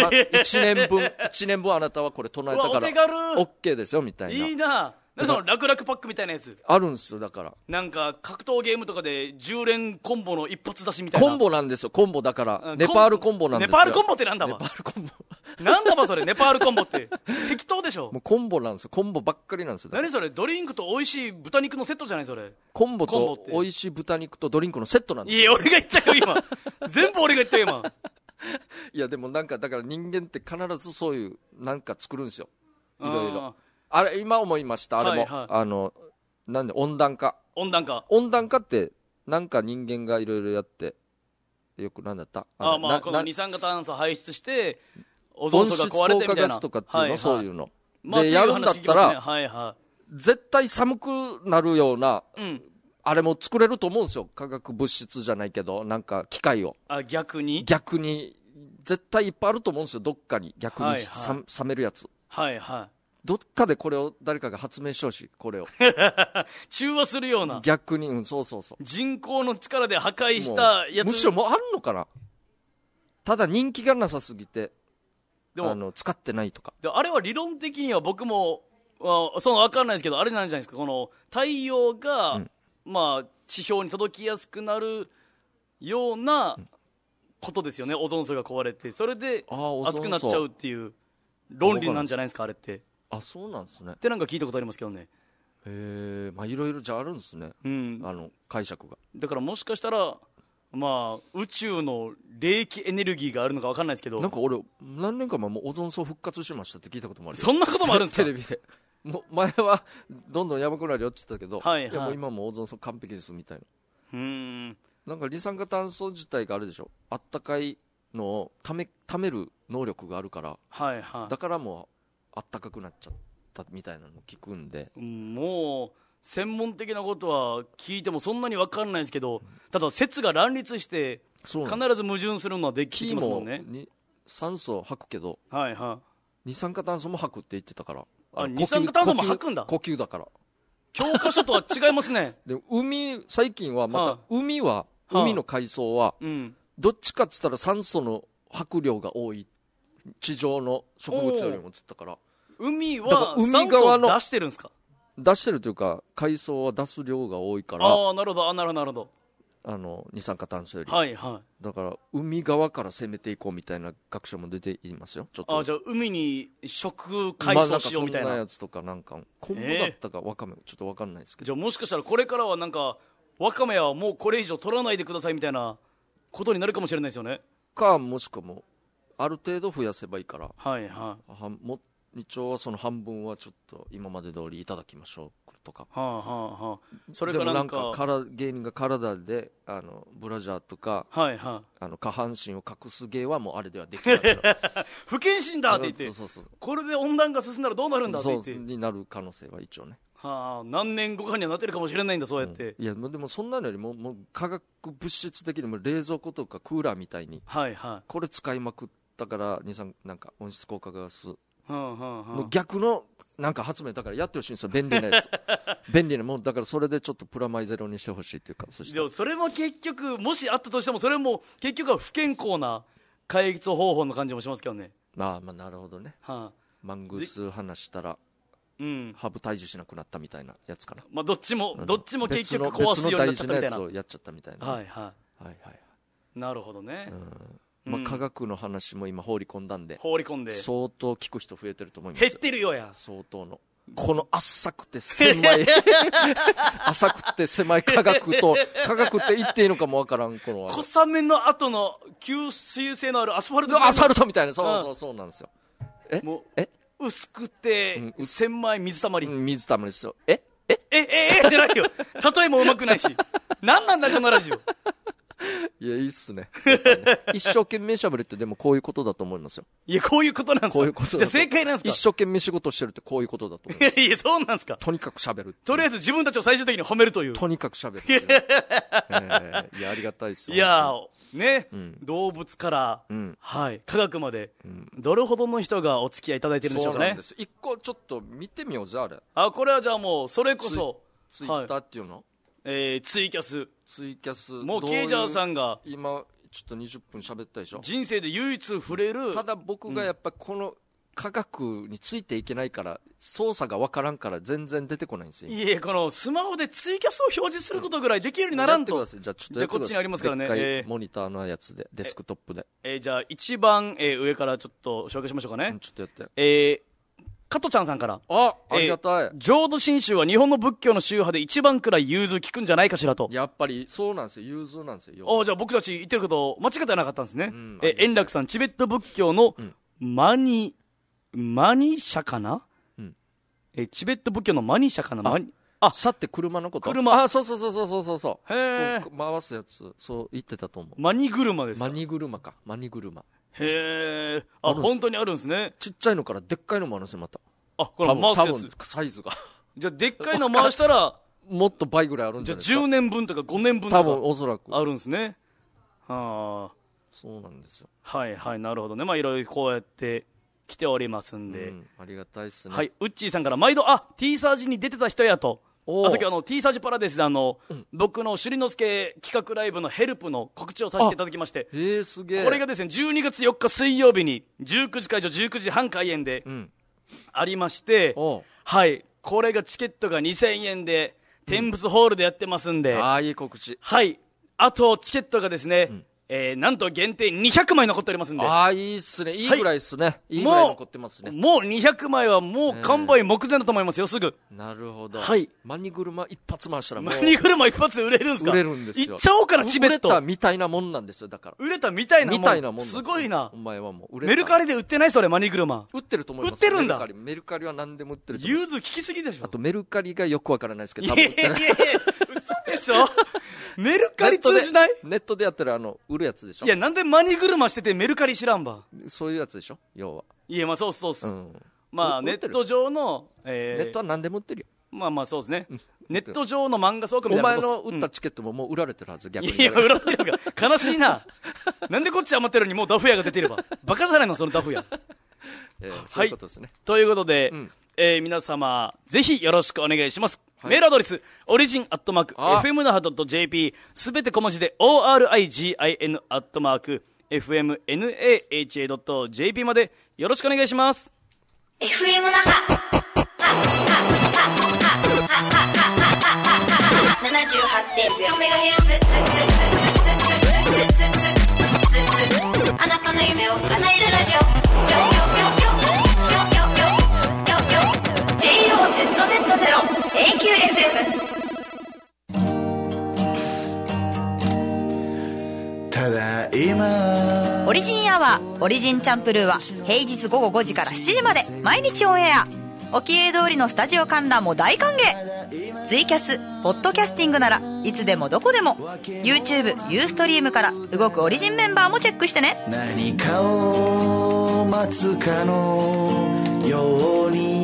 [SPEAKER 2] 1年分あなたはこれ唱えたから OK ですよみたいな。
[SPEAKER 1] いいな。その楽々パックみたいなやつ
[SPEAKER 2] あるんですよ。だから
[SPEAKER 1] なんか格闘ゲームとかで10連コンボの一発出しみたいな。
[SPEAKER 2] コンボなんですよ。コンボだからネパールコンボなんですよ。
[SPEAKER 1] ネパールコンボってなんだわ。ネパールコンボなんだわそれ。ネパールコンボって適当でしょ。
[SPEAKER 2] もうコンボなんですよ。コンボばっかりなんですよ。
[SPEAKER 1] 何それ。ドリンクと美味しい豚肉のセットじゃないそれ。
[SPEAKER 2] コンボと美味しい豚肉とドリンクのセットなんですよ。
[SPEAKER 1] いや俺が言ったよ今全部俺が言ったよ今
[SPEAKER 2] いやでもなんかだから人間って必ずそういうなんか作るんですよ。いろいろ。あれ今思いました。あれも、なんで温暖化ってなんか人間がいろいろやって、よくなんだった、
[SPEAKER 1] この二酸化炭素排出してオゾン層が壊れてみたいな、温室効果ガス
[SPEAKER 2] とかっていうの、そういうの、でやるんだったら、絶対寒くなるようなあれも作れると思うんですよ。化学物質じゃないけど、なんか機械を。
[SPEAKER 1] 逆に
[SPEAKER 2] 絶対いっぱいあると思うんですよ。どっかに逆に、
[SPEAKER 1] はいはい、
[SPEAKER 2] 冷めるやつ。
[SPEAKER 1] はいはい。
[SPEAKER 2] どっかでこれを誰かが発明してほしい。これを
[SPEAKER 1] 中和するような
[SPEAKER 2] 逆に、そうそうそう。
[SPEAKER 1] 人工の力で破壊したやつ。
[SPEAKER 2] むしろもうあんのかな。ただ人気がなさすぎて、でも使ってないとか。
[SPEAKER 1] であれは理論的には僕もその分かんないですけど、あれなんじゃないですか、この太陽が、まあ、地表に届きやすくなるようなことですよね。オゾン層が壊れて、それで熱くなっちゃうっていう論理なんじゃないですか、あれって。
[SPEAKER 2] そうなんですね。
[SPEAKER 1] ってなんか聞いたことありますけどね。
[SPEAKER 2] まあいろいろじゃあるんですね、解釈が。
[SPEAKER 1] だからもしかしたら、まあ、宇宙の霊気エネルギーがあるのか分かんないですけど、
[SPEAKER 2] なんか俺何年か前もオゾン層復活しましたって聞いたこともある。
[SPEAKER 1] そんなこともあるんですか。
[SPEAKER 2] テレビでもう前はどんどんやばくなるよって言ってたけど、
[SPEAKER 1] はいはい、
[SPEAKER 2] いやもう今もオゾン層完璧ですみたいな。なんか二酸化炭素自体があるでしょ、あったかいのをためる能力があるから、
[SPEAKER 1] はいはい、
[SPEAKER 2] だからもうあったかくなっちゃったみたいなの聞くんで、
[SPEAKER 1] もう専門的なことは聞いてもそんなに分かんないですけど、ただ説が乱立して必ず矛盾するのはできますもんね。
[SPEAKER 2] 酸素吐くけど、
[SPEAKER 1] はいはい、
[SPEAKER 2] 二酸化炭素も吐くって言ってたから。
[SPEAKER 1] 二酸化炭素も吐くんだ。
[SPEAKER 2] 呼吸だから。
[SPEAKER 1] 教科書とは違いますね。
[SPEAKER 2] で最近はまた海の海藻はどっちかっつったら酸素の吐く量が多い、地上の植物よりもつったから。
[SPEAKER 1] 海は酸素を出してるんですか。
[SPEAKER 2] 出してるというか、海藻は出す量が多いから。
[SPEAKER 1] なるほど、なるほど。
[SPEAKER 2] 二酸化炭素より、
[SPEAKER 1] はいはい、
[SPEAKER 2] だから海側から攻めていこうみたいな学者も出ていますよ。ちょっと
[SPEAKER 1] じゃあ海に食海藻しようみたいな、
[SPEAKER 2] そんなやつとか、なんか昆布だったかワカメ、ちょっと分かんないですけど、
[SPEAKER 1] じゃあもしかしたらこれからはなんかワカメはもうこれ以上取らないでくださいみたいなことになるかもしれないですよね。
[SPEAKER 2] もしくはもうある程度増やせばいいから、
[SPEAKER 1] はいはい、
[SPEAKER 2] 一応はその半分はちょっと今まで通りいただきましょうとか、
[SPEAKER 1] それからなんか
[SPEAKER 2] 芸人が体でブラジャーとか、
[SPEAKER 1] はいはい、
[SPEAKER 2] 下半身を隠す芸はもうあれではできないから
[SPEAKER 1] 不謹慎だって言って、そうこれで温暖化進んだらどうなるんだって言って、
[SPEAKER 2] になる可能性は一応ね、
[SPEAKER 1] 何年後かにはなってるかもしれないんだ、そうやって、
[SPEAKER 2] いやでもそんなのよりもう化学物質的にも冷蔵庫とかクーラーみたいに、
[SPEAKER 1] はいはい、
[SPEAKER 2] これ使いまくったからなんか温室効果ガス
[SPEAKER 1] の
[SPEAKER 2] 逆のなんか発明だからやってほしいんですよ、便利なやつ便利なもんだから、それでちょっとプラマイゼロにしてほしいっていうか。
[SPEAKER 1] でもそれも結局もしあったとしても、それも結局は不健康な解決方法の感じもしますけどね。
[SPEAKER 2] まあなるほどね、マングース話したらハブ退治しなくなったみたいなやつかな、
[SPEAKER 1] まあ、どっちも結局壊すようになっちゃったみたいな、別の大事なやつ
[SPEAKER 2] をやっちゃったみたいな、
[SPEAKER 1] はいはい、なるほどね。
[SPEAKER 2] 科学の話も今放り込んで相当聞く人増えてると思いますよ。
[SPEAKER 1] 減ってるよや、
[SPEAKER 2] 相当のこの浅くて狭い浅くて狭い科学って言っていいのかもわからん、この
[SPEAKER 1] 小雨の後の吸水性のあるアスファル
[SPEAKER 2] トみたいな、そうなんですよ。
[SPEAKER 1] もう薄くて狭い水たまり
[SPEAKER 2] ですよ。
[SPEAKER 1] ってないよ、例えもうまくないし何なんだこのラジオ
[SPEAKER 2] いや、いいっすね。一生懸命しゃべるってでもこういうことだと思いますよ。
[SPEAKER 1] いや、こういうことなんですか。
[SPEAKER 2] こういうこと
[SPEAKER 1] じゃあ正解なんですか。
[SPEAKER 2] 一生懸命仕事してるってこういうことだと思います。
[SPEAKER 1] いや、そうなんですか。
[SPEAKER 2] とにかくしゃべる。
[SPEAKER 1] とりあえず自分たちを最終的に褒めるという。
[SPEAKER 2] とにかくしゃべる。いや、ありがたいですよ。
[SPEAKER 1] いやね、動物から、科学まで、どれほどの人がお付き合いいただいてるんでしょうかね。そうなんです。
[SPEAKER 2] 一個ちょっと見てみようぜ、あれ。
[SPEAKER 1] これはじゃあもう、それこそ。
[SPEAKER 2] ツイッターっていうの、
[SPEAKER 1] ツイキャス。もうケイジャーさんが
[SPEAKER 2] 今ちょっと20分喋ったでしょ。
[SPEAKER 1] 人生で唯一触れる。
[SPEAKER 2] ただ僕がやっぱこの科学についていけないから、操作が分からんから全然出てこないんですよ。
[SPEAKER 1] いえ、このスマホでツイキャスを表示することぐらいできるようにならんと。
[SPEAKER 2] じゃあこっち
[SPEAKER 1] にありますからね。
[SPEAKER 2] でっかいモニターのやつで、デスクトップで。
[SPEAKER 1] じゃあ一番、上からちょっと紹介しましょうかね。
[SPEAKER 2] ちょっとやって。
[SPEAKER 1] 加トちゃんさんから。
[SPEAKER 2] ありがたい。
[SPEAKER 1] 浄土真宗は日本の仏教の宗派で一番くらい融通聞くんじゃないかしらと。
[SPEAKER 2] やっぱりそうなんですよ、融通なんですよ。
[SPEAKER 1] じゃあ僕たち言ってること間違ってなかったんですね。円楽さん、チベット仏教のマニシャかな、チベット仏教のマニシャかな。
[SPEAKER 2] さって車のこと。そう。
[SPEAKER 1] へえ。
[SPEAKER 2] 回すやつ、そう言ってたと思う。
[SPEAKER 1] マニ車ですか。
[SPEAKER 2] マニ車。
[SPEAKER 1] へえ。本当にあるんですね。
[SPEAKER 2] ちっちゃいのからでっかいのもあるんですよ、また。
[SPEAKER 1] これ回すやつ。
[SPEAKER 2] 多分サイズが。
[SPEAKER 1] じゃあでっかいの回したら
[SPEAKER 2] もっと倍ぐらいあるんじゃないですか。
[SPEAKER 1] じゃあ10年分とか5年分とか
[SPEAKER 2] 多分おそらく
[SPEAKER 1] あるんですね。はあ、
[SPEAKER 2] そうなんですよ。
[SPEAKER 1] はいはい、なるほどね。まあいろいろこうやって来ておりますんで、
[SPEAKER 2] ありがたいですね。
[SPEAKER 1] はい、ウッチーさんから毎度T サージに出てた人やと。さっきT サージパラデスで僕の首里之助企画ライブのヘルプの告知をさせていただきまして、
[SPEAKER 2] すげえ。
[SPEAKER 1] これがですね12月4日水曜日に19時会場19時半開演でありまして、はい、これがチケットが2000円で天仏ホールでやってますんで、
[SPEAKER 2] いい告知。
[SPEAKER 1] はい、あとチケットがですね、なんと限定200枚残っておりますんで。
[SPEAKER 2] いいっすね。いいぐらいっすね。いいぐらい残ってますね。
[SPEAKER 1] もう200枚はもう完売目前だと思いますよ、すぐ。
[SPEAKER 2] なるほど。
[SPEAKER 1] はい。
[SPEAKER 2] マニ車一発回したらもう。
[SPEAKER 1] マニ車一発で売れるんですか？
[SPEAKER 2] 売れるんですよ。
[SPEAKER 1] いっちゃおうかな、チベット。
[SPEAKER 2] 売れたみたいなもんなんですよ、だから。
[SPEAKER 1] 売れたみたいなもん。
[SPEAKER 2] みたいなもん。
[SPEAKER 1] すごいな。
[SPEAKER 2] お前はもう
[SPEAKER 1] 売れた。メルカリで売ってないそれ、マニ車。
[SPEAKER 2] 売ってると思います。
[SPEAKER 1] 売ってるんだ。
[SPEAKER 2] メルカリは何でも売ってる。
[SPEAKER 1] 融通聞きすぎでしょ。
[SPEAKER 2] あとメルカリがよくわからないですけど、
[SPEAKER 1] 多分売ってない。いや嘘でしょ。メルカリ通じない？
[SPEAKER 2] ネットでやったら売るやつでしょ。
[SPEAKER 1] いや、なんでマニ車しててメルカリ知らんば。
[SPEAKER 2] そういうやつでしょ、要は。
[SPEAKER 1] いや、まあそうっす。まあネット上の、
[SPEAKER 2] ネットは何でも売ってるよ。
[SPEAKER 1] まあまあそうですね。ネット上の漫画倉庫みたいなこと。
[SPEAKER 2] お前の売ったチケットももう売られてるはず、逆に。
[SPEAKER 1] いや、売られてるのか。悲しいな。なんでこっち余ってるのにもうダフ屋が出てれば。バカじゃないの、そのダフ屋。
[SPEAKER 2] そういうことですね。
[SPEAKER 1] ということで、皆様、ぜひよろしくお願いします。メールアドレス、origin@fmnaha.jp、すべて小文字で origin@fmnaha.jp までよろしくお願いします。
[SPEAKER 3] FM 那覇 78.0MHz、 あなたの夢を叶えるラジオ、JOZZ0AQFM。
[SPEAKER 4] ただいま
[SPEAKER 5] オリジンアワー、オリジンチャンプルーは平日午後5時から7時まで毎日オンエア。おきえ通りのスタジオ観覧も大歓迎。ツイキャス、ポッドキャスティングならいつでもどこでも YouTube、ユーストリームから動くオリジンメンバーもチェックしてね。
[SPEAKER 4] 何かを待つかのように。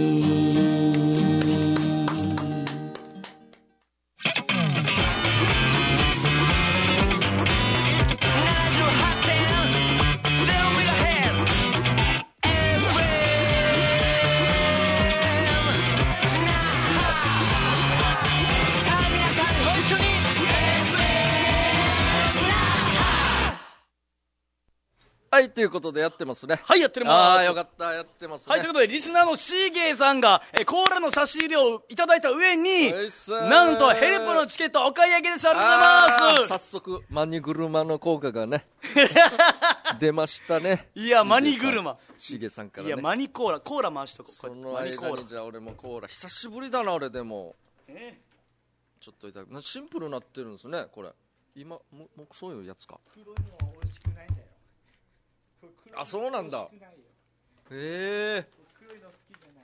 [SPEAKER 2] はい、ということでやってますね。
[SPEAKER 1] はい、やってます。
[SPEAKER 2] よかった、やってますね。
[SPEAKER 1] はい、ということで、リスナーのシーゲーさんが、コーラの差し入れをいただいた上に、なんとヘルプのチケットお買い上げです。ありがとうございます。
[SPEAKER 2] 早速、マニ車の効果がね、出ましたね。
[SPEAKER 1] いや、マニ車。
[SPEAKER 2] シーゲーさんからね。
[SPEAKER 1] いや、マニコーラ、コーラ回しとこう。
[SPEAKER 2] その間にじゃあ俺もコーラ、久しぶりだな、俺でも。ちょっといただく。シンプルになってるんですね、これ。今、もうそういうやつか。黒いのは美味しくないんだよ。そうなんだ。黒いの好きじゃない。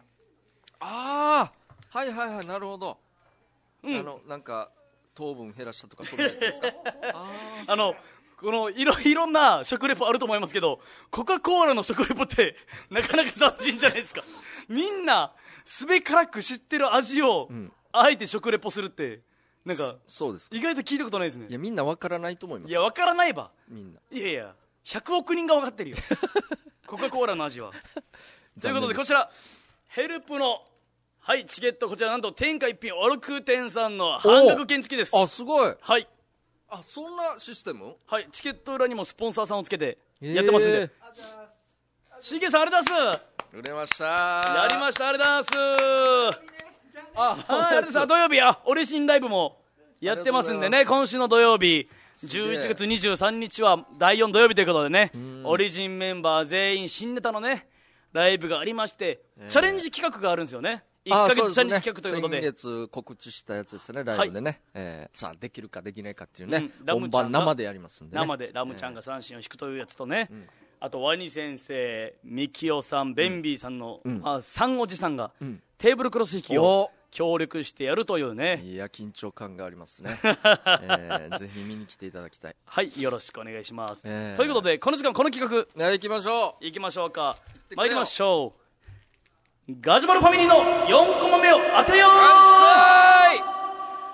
[SPEAKER 2] はいはいはい、なるほど。なんか糖分減らしたとかそういうやつですか。
[SPEAKER 1] このいろんな食レポあると思いますけど、コカ・コーラの食レポってなかなか斬新じゃないですか。みんなすべからく知ってる味を、あえて食レポするってなんか
[SPEAKER 2] そうです。
[SPEAKER 1] 意外と聞いたことないですね。
[SPEAKER 2] いや、みんなわからないと思います。
[SPEAKER 1] いや、わからないば
[SPEAKER 2] みんな。
[SPEAKER 1] いやいや、100億人が分かってるよ。コカ・コーラの味は。ということで、こちらヘルプのチケット、こちらなんと天下一品オルク店さんの半額券付きです。
[SPEAKER 2] すごい。
[SPEAKER 1] はい。
[SPEAKER 2] そんなシステム？
[SPEAKER 1] はい、チケット裏にもスポンサーさんをつけてやってますんで。しげさん、ありがとうございます。
[SPEAKER 2] 売れました。
[SPEAKER 1] やりました、ありがとうございます。あれさ、土曜日オリジンライブもやってますんでね。今週の土曜日11月23日は第4土曜日ということでね、オリジンメンバー全員新ネタのねライブがありまして、チャレンジ企画があるんですよね。1ヶ月チャレンジ企画ということで、
[SPEAKER 2] 先月告知したやつですね、ライブでね。さあできるかできないかっていうね、本番生でやりますんでね。
[SPEAKER 1] 生でラムちゃんが三振を引くというやつとね、あとワニ先生、ミキオさん、ベンビーさんの3おじさんがテーブルクロス引きを協力してやるというね。
[SPEAKER 2] いや、緊張感がありますね。ぜひ見に来ていただきたい。
[SPEAKER 1] はい、よろしくお願いします。ということで、この時間この企画
[SPEAKER 2] 行きましょう。
[SPEAKER 1] 行きましょうか。参りましょう。ガジュマルファミリーの4コマ目を当てよう。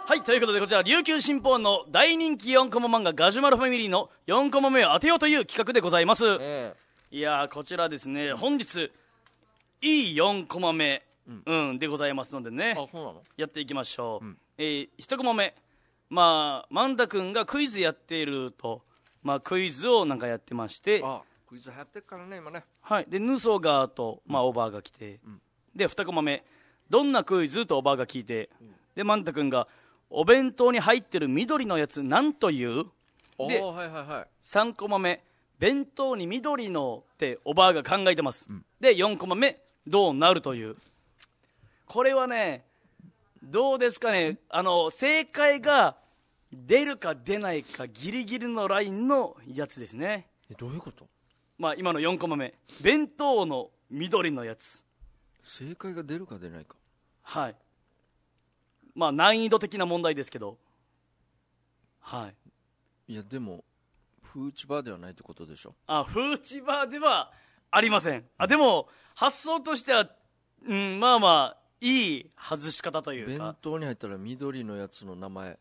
[SPEAKER 1] はい、ということでこちら琉球新報の大人気4コマ漫画ガジュマルファミリーの4コマ目を当てようという企画でございます、いやーこちらですね、本日いい4コマ目、でございますのでね、
[SPEAKER 2] そうなの？
[SPEAKER 1] やっていきましょう、1コマ目、まあ万田君がクイズやっていると、まあ、クイズをなんかやってまして、
[SPEAKER 2] クイズ流行ってるからね今ね。
[SPEAKER 1] はい、でヌソガーと、まあ、おばあが来て、で2コマ目、どんなクイズとおばあが聞いて、で万田君がお弁当に入ってる緑のやつなんというで、3コマ目、弁当に緑のっておばあが考えてます、で4コマ目、どうなるという。これはね、どうですかね、正解が出るか出ないかギリギリのラインのやつですね。
[SPEAKER 2] どういうこと？
[SPEAKER 1] まあ今の4コマ目、弁当の緑のやつ、
[SPEAKER 2] 正解が出るか出ないか。
[SPEAKER 1] はい、まあ難易度的な問題ですけど、はい。
[SPEAKER 2] いやでもフーチバーではないってことでしょ。
[SPEAKER 1] フーチバーではありません。でも発想としては、まあまあいい外し方というか。
[SPEAKER 2] 弁当に入ったら緑のやつの名前、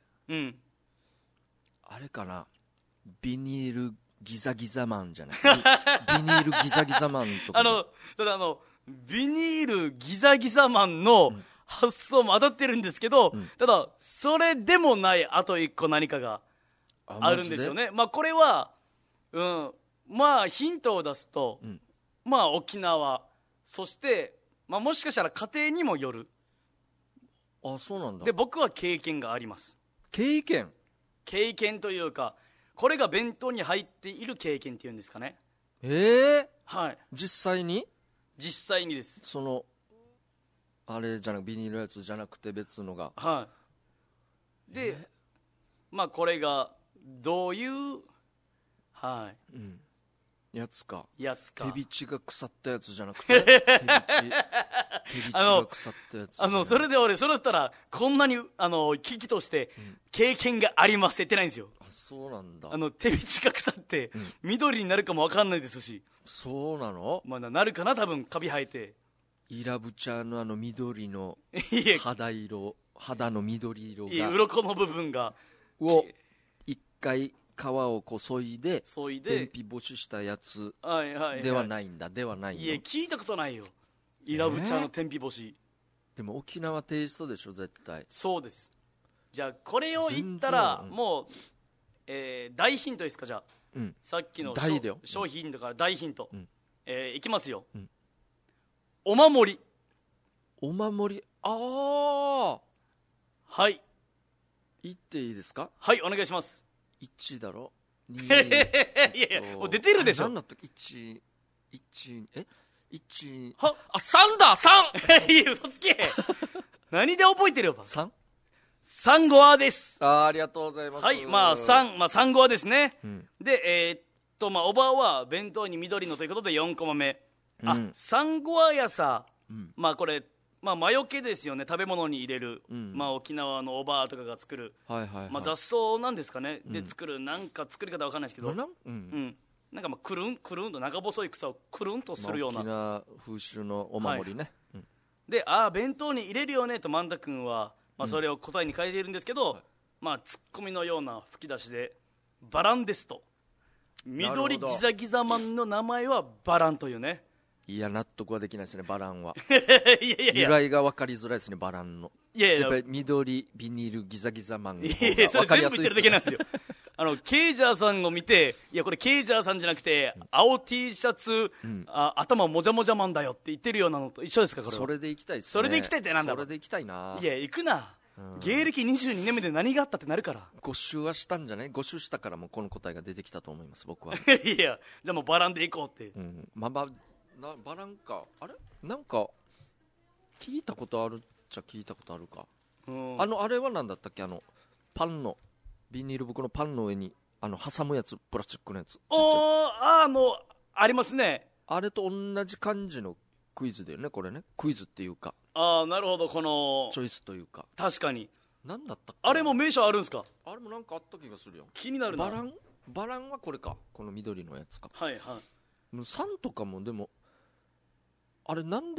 [SPEAKER 2] あれかな、ビニールギザギザマンじゃないビニールギザギザマンとか、
[SPEAKER 1] ただビニールギザギザマンの発想も当たってるんですけど、ただそれでもないあと一個何かがあるんですよね。まあこれは、まあヒントを出すと、まあ沖縄、そして、まあ、もしかしたら家庭にもよる。
[SPEAKER 2] そうなんだ。
[SPEAKER 1] で僕は経験があります。
[SPEAKER 2] 経験
[SPEAKER 1] というか、これが弁当に入っている経験っていうんですかね。はい。
[SPEAKER 2] 実際に
[SPEAKER 1] です。
[SPEAKER 2] そのあれじゃなく、ビニールのやつじゃなくて別のが。
[SPEAKER 1] はい。で、まあこれがどういう、はい、
[SPEAKER 2] やつか。
[SPEAKER 1] 手
[SPEAKER 2] びちが腐ったやつじゃなくて手びちが腐ったやつ。
[SPEAKER 1] それで俺それだったらこんなに危機として経験がありますって言ってないんですよ。
[SPEAKER 2] そうなんだ。
[SPEAKER 1] 手びちが腐って緑になるかも分かんないですし。
[SPEAKER 2] そうなの？
[SPEAKER 1] まあなるかな、多分カビ生えて。
[SPEAKER 2] イラブチャーの緑の肌の緑色が、
[SPEAKER 1] 鱗の部分が
[SPEAKER 2] を一回皮をこう削いで天日干ししたやつではないんだ。ではないの？
[SPEAKER 1] いや聞いたことないよ、イラブチャーの天日干し。
[SPEAKER 2] でも沖縄テイストでしょ絶対。
[SPEAKER 1] そうです。じゃあこれを言ったらもう、大ヒントですか。じゃあ、さっきの商品だから大ヒント、いきますよ、お守り。はい、
[SPEAKER 2] 言っていいですか？
[SPEAKER 1] はい、お願いします。
[SPEAKER 2] 1だろ2
[SPEAKER 1] いやもう出てるでしょ。
[SPEAKER 2] 何だったっけ？1は3だ3。
[SPEAKER 1] いや嘘つけ何で覚えてるよ。 3ゴアです。
[SPEAKER 2] ありがとうございます。
[SPEAKER 1] はい、まあ3ゴアですね、でまあおばあは弁当に緑のということで4コマ目、3ゴアやさ、まあこれまあ魔除けですよね、食べ物に入れる、まあ沖縄のおばあとかが作る、まあ雑草なんですかね、で作るなんか作り方わかんないですけど、なんかまあくるんと長細い草をくるんとするような、
[SPEAKER 2] 沖縄風習のお守りね、
[SPEAKER 1] で弁当に入れるよねと万田君は、まあ、それを答えに変えているんですけど、まあツッコミのような吹き出しでバランですと、緑ギザギザマンの名前はバランというね。
[SPEAKER 2] いや納得はできないですね、バランは。
[SPEAKER 1] いや
[SPEAKER 2] 由来が分かりづらいですね、バランの。やっぱり緑ビニールギザギザマンの方が分かりやすいですよね。それ全部言ってるだけなんですよ。ケイジャーさんを見て、いやこれケイジャーさんじゃなくて青 T シャツ、頭もじゃもじゃマンだよって言ってるようなのと一緒ですか？これは。 それで行きたいですね。
[SPEAKER 1] それで行きたいってなんだろう。
[SPEAKER 2] それで行きたいな。
[SPEAKER 1] いや行くな、芸歴22年目で何があったってなるから。
[SPEAKER 2] 5周はしたんじゃない？5周したからもうこの答えが出てきたと思います僕は。
[SPEAKER 1] いやじゃあもうバランで行こうって、
[SPEAKER 2] バランか。あれなんか聞いたことあるっちゃ聞いたことあるか。あれは何だったっけ？パンのビニール袋のパンの上に挟むやつ、プラスチックのやつ。
[SPEAKER 1] ありますね。
[SPEAKER 2] あれと同じ感じのクイズだよねこれね。クイズっていうか、
[SPEAKER 1] なるほど、この
[SPEAKER 2] チョイスというか。
[SPEAKER 1] 確かに。
[SPEAKER 2] 何だったっけ？
[SPEAKER 1] あれも名称あるんすか？
[SPEAKER 2] あれもなんかあった気がするよ。
[SPEAKER 1] 気になるな。
[SPEAKER 2] バランはこれか、この緑のやつか。
[SPEAKER 1] はいはい。
[SPEAKER 2] もう3とかもでもあれなんで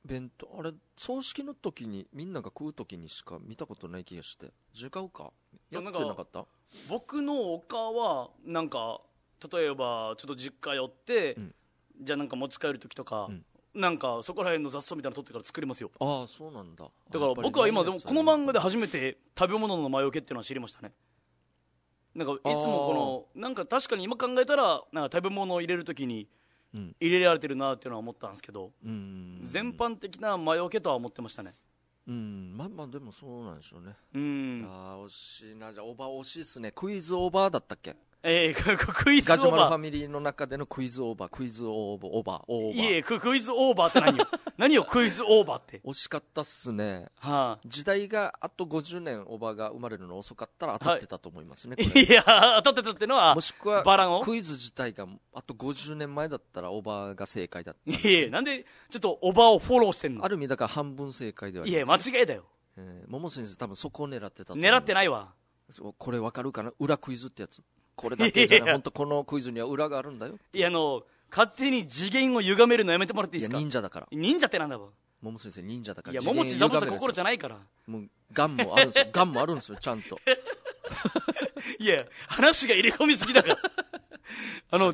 [SPEAKER 2] 弁当あれ葬式の時にみんなが食う時にしか見たことない気がして。違うか、やってなかった？
[SPEAKER 1] 僕のおかはなんか例えばちょっと実家寄って、じゃあなんか持ち帰る時とか、なんかそこら辺の雑草みたいなの取ってから作りますよ。
[SPEAKER 2] ああ、そうなんだ。
[SPEAKER 1] だから僕は今でもこの漫画で初めて食べ物の魔除けっていうのは知りましたね。なんかいつもこのなんか確かに今考えたらなんか食べ物を入れるときに入れられてるなっていうのは思ったんですけど、全般的な魔除けとは思ってましたね。
[SPEAKER 2] まあでもそうなんでしょうね。
[SPEAKER 1] あ
[SPEAKER 2] あ、惜しいな。じゃあオーバー惜しいっすね。クイズオーバーだったっけ？
[SPEAKER 1] クイズオーバー。
[SPEAKER 2] ガジュマルファミリーの中でのクイズオーバー。
[SPEAKER 1] いえ、クイズオーバーって何よ。何よ、クイズオーバーって。
[SPEAKER 2] 惜しかったっすね。
[SPEAKER 1] はあ、
[SPEAKER 2] 時代があと50年オーバーが生まれるの遅かったら当たってたと思いますね。
[SPEAKER 1] いや、当たってたってのは、
[SPEAKER 2] もしくは
[SPEAKER 1] バランを
[SPEAKER 2] クイズ自体があと50年前だったらオーバーが正解だった。
[SPEAKER 1] いや、なんでちょっとオーバーをフォローしてんの？
[SPEAKER 2] ある意味だから半分正解ではあり
[SPEAKER 1] ます。いや、間違いだよ。
[SPEAKER 2] 桃先生多分そこを狙ってたと思います。
[SPEAKER 1] 狙ってないわ。
[SPEAKER 2] これわかるかな？裏クイズってやつ。これだけじゃない。本当このクイズには裏があるんだよ。
[SPEAKER 1] いや、勝手に次元を歪めるのやめてもらっていいですか？
[SPEAKER 2] いや、忍者だから。
[SPEAKER 1] 忍者ってなんだわ。
[SPEAKER 2] 桃先生忍者だから。
[SPEAKER 1] いや、桃地ザボさ心じゃないから。
[SPEAKER 2] もうガンもあるんですよ。ガンもあるんですよ、ちゃんと。
[SPEAKER 1] いや、話が入れ込みすぎだから。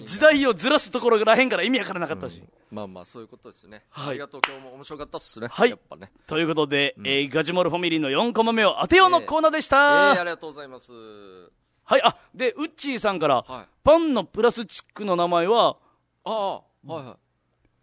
[SPEAKER 1] 時代をずらすところがらへんから意味わからなかったし。
[SPEAKER 2] まあまあ、そういうことですね。
[SPEAKER 1] はい。
[SPEAKER 2] ありがとう。今日も面白かったっすね。
[SPEAKER 1] はい。
[SPEAKER 2] やっぱね。
[SPEAKER 1] ということで、ガジュマルファミリーの4コマ目を当てようのコーナーでした。
[SPEAKER 2] ありがとうございます。
[SPEAKER 1] はい。で、ウッチーさんから、パンのプラスチックの名前は、
[SPEAKER 2] はいはい。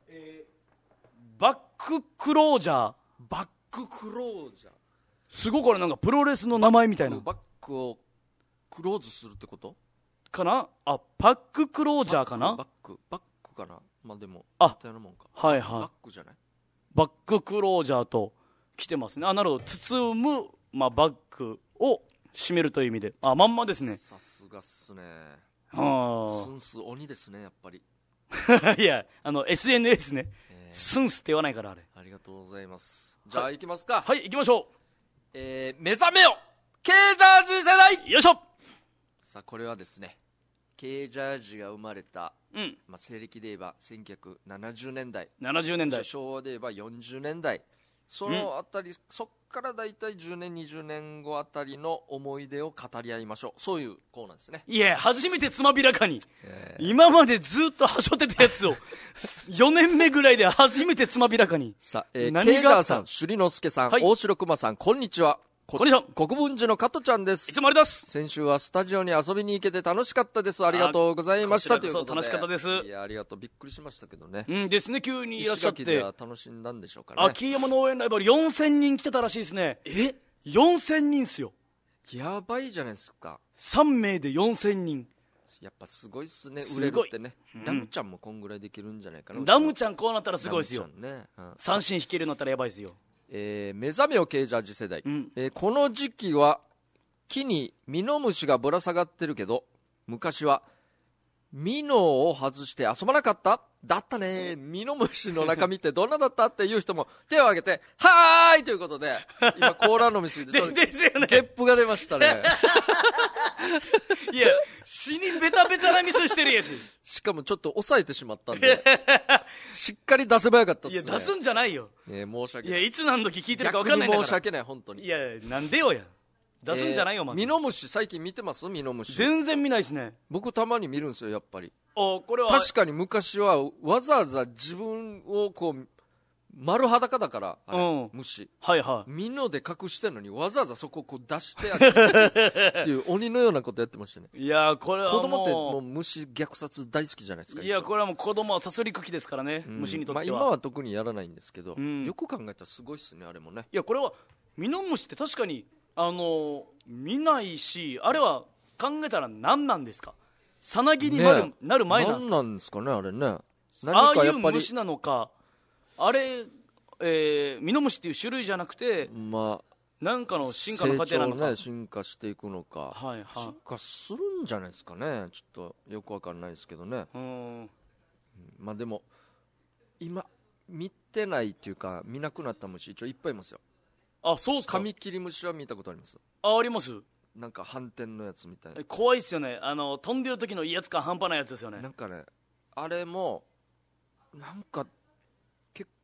[SPEAKER 1] バッククロージャー。
[SPEAKER 2] バッククロージャー。
[SPEAKER 1] すごいこれなんかプロレスの名前みたいな。
[SPEAKER 2] バックをクローズするってこと
[SPEAKER 1] かな。パッククロージャーかな。
[SPEAKER 2] バックかな。まあでも、
[SPEAKER 1] はいはい。
[SPEAKER 2] バックじゃない？
[SPEAKER 1] バッククロージャーと来てますね。なるほど。包む、バッグを閉めるという意味で。まんまですね。
[SPEAKER 2] さすがっすね。
[SPEAKER 1] ス
[SPEAKER 2] ンス鬼ですね、やっぱり。
[SPEAKER 1] いや、SNS ね。スンスって言わないからあれ。
[SPEAKER 2] ありがとうございます。じゃあ行きますか。
[SPEAKER 1] はい、行きましょ
[SPEAKER 2] う。目覚めよKジャージ世代。
[SPEAKER 1] よいしょ。
[SPEAKER 2] さあ、これはですね、Kジャージが生まれた、西暦で言えば1970年代。昭和で言えば40年代。そのあたり、そっからだいたい10年、20年後あたりの思い出を語り合いましょう。そういうコーナーですね。
[SPEAKER 1] いや、初めてつまびらかに。今までずっとはしょってたやつを、4年目ぐらいで初めてつまびらかに。
[SPEAKER 2] さあ、Kジャーさん、首里之助さん、大城熊さん、こんにちは。
[SPEAKER 1] こんにちは。
[SPEAKER 2] 国分寺の加トちゃんです。
[SPEAKER 1] いつもあります。
[SPEAKER 2] 先週はスタジオに遊びに行けて楽しかったです。ありがとうございました。ということで。
[SPEAKER 1] 楽しかったです。
[SPEAKER 2] いや、ありがとう。びっくりしましたけどね。
[SPEAKER 1] ですね、急にいらっしゃって。
[SPEAKER 2] 石垣では楽しんだんでしょうかね。
[SPEAKER 1] 秋山農園ライバル4000人来てたらしいですね。4000人っすよ。
[SPEAKER 2] やばいじゃないですか。
[SPEAKER 1] 3名で4000人。
[SPEAKER 2] やっぱすごいっすね、売れるってね。ラムちゃんもこんぐらいできるんじゃないかな。
[SPEAKER 1] ラムちゃんこうなったらすごいですよ。三振弾けるようになったらやばいですよ。
[SPEAKER 2] 目覚めよKジャージ世代、この時期は木にミノムシがぶら下がってるけど、昔はミノを外して遊ばなかった？だったね。ミノムシの中身ってどんなだったっていう人も手を挙げて、はーいということで、今コーラ飲みすぎて
[SPEAKER 1] ですよね、
[SPEAKER 2] ゲップが出ましたね。
[SPEAKER 1] いや、死にベタベタなミスしてるやし。
[SPEAKER 2] しかもちょっと抑えてしまったんで、しっかり出せばよかったっすね。
[SPEAKER 1] いや、出すんじゃないよ。
[SPEAKER 2] 申し訳ない。
[SPEAKER 1] いや、いつ何時聞いてるか分かんないんだから。
[SPEAKER 2] 逆に申し訳ない、本当に。
[SPEAKER 1] いや、なんでよや。出すんじゃないよ、まず。
[SPEAKER 2] ミノムシ最近見てます？ミノムシ。
[SPEAKER 1] 全然見ないですね。
[SPEAKER 2] 僕たまに見るんですよ、やっぱり。
[SPEAKER 1] これは
[SPEAKER 2] 確かに昔はわざわざ自分をこう丸裸だから虫、ミノで隠してるのにわざわざそこをこう出してあげるっていう鬼のようなことやってましたね。
[SPEAKER 1] いや、これは
[SPEAKER 2] 子供ってもう虫虐殺大好きじゃないですか。
[SPEAKER 1] いや、これはもう子供は殺戮期ですからね、虫にとっては。
[SPEAKER 2] 今は特にやらないんですけど、よく考えたらすごいっすね、あれもね。
[SPEAKER 1] いや、これはミノムシって確かに見ないし、あれは考えたら何なんですか？さなぎになる前なんですか？
[SPEAKER 2] 何なんですかね、あれね。
[SPEAKER 1] ああいう虫なのか、あれ、ミノムシっていう種類じゃなくて、なんかの進化の過程なのか、
[SPEAKER 2] 進化していくのか、進化するんじゃないですかね。ちょっとよくわかんないですけどね。まあでも今見てないっていうか見なくなった虫一応いっぱいいますよ。
[SPEAKER 1] そうですか。
[SPEAKER 2] カミキリムシは見たことあります。
[SPEAKER 1] あります。
[SPEAKER 2] なんか反転のやつみたいな。
[SPEAKER 1] 怖いっすよね。飛んでる時の威圧感半端ないやつですよね。
[SPEAKER 2] なんかね、あれもなんか結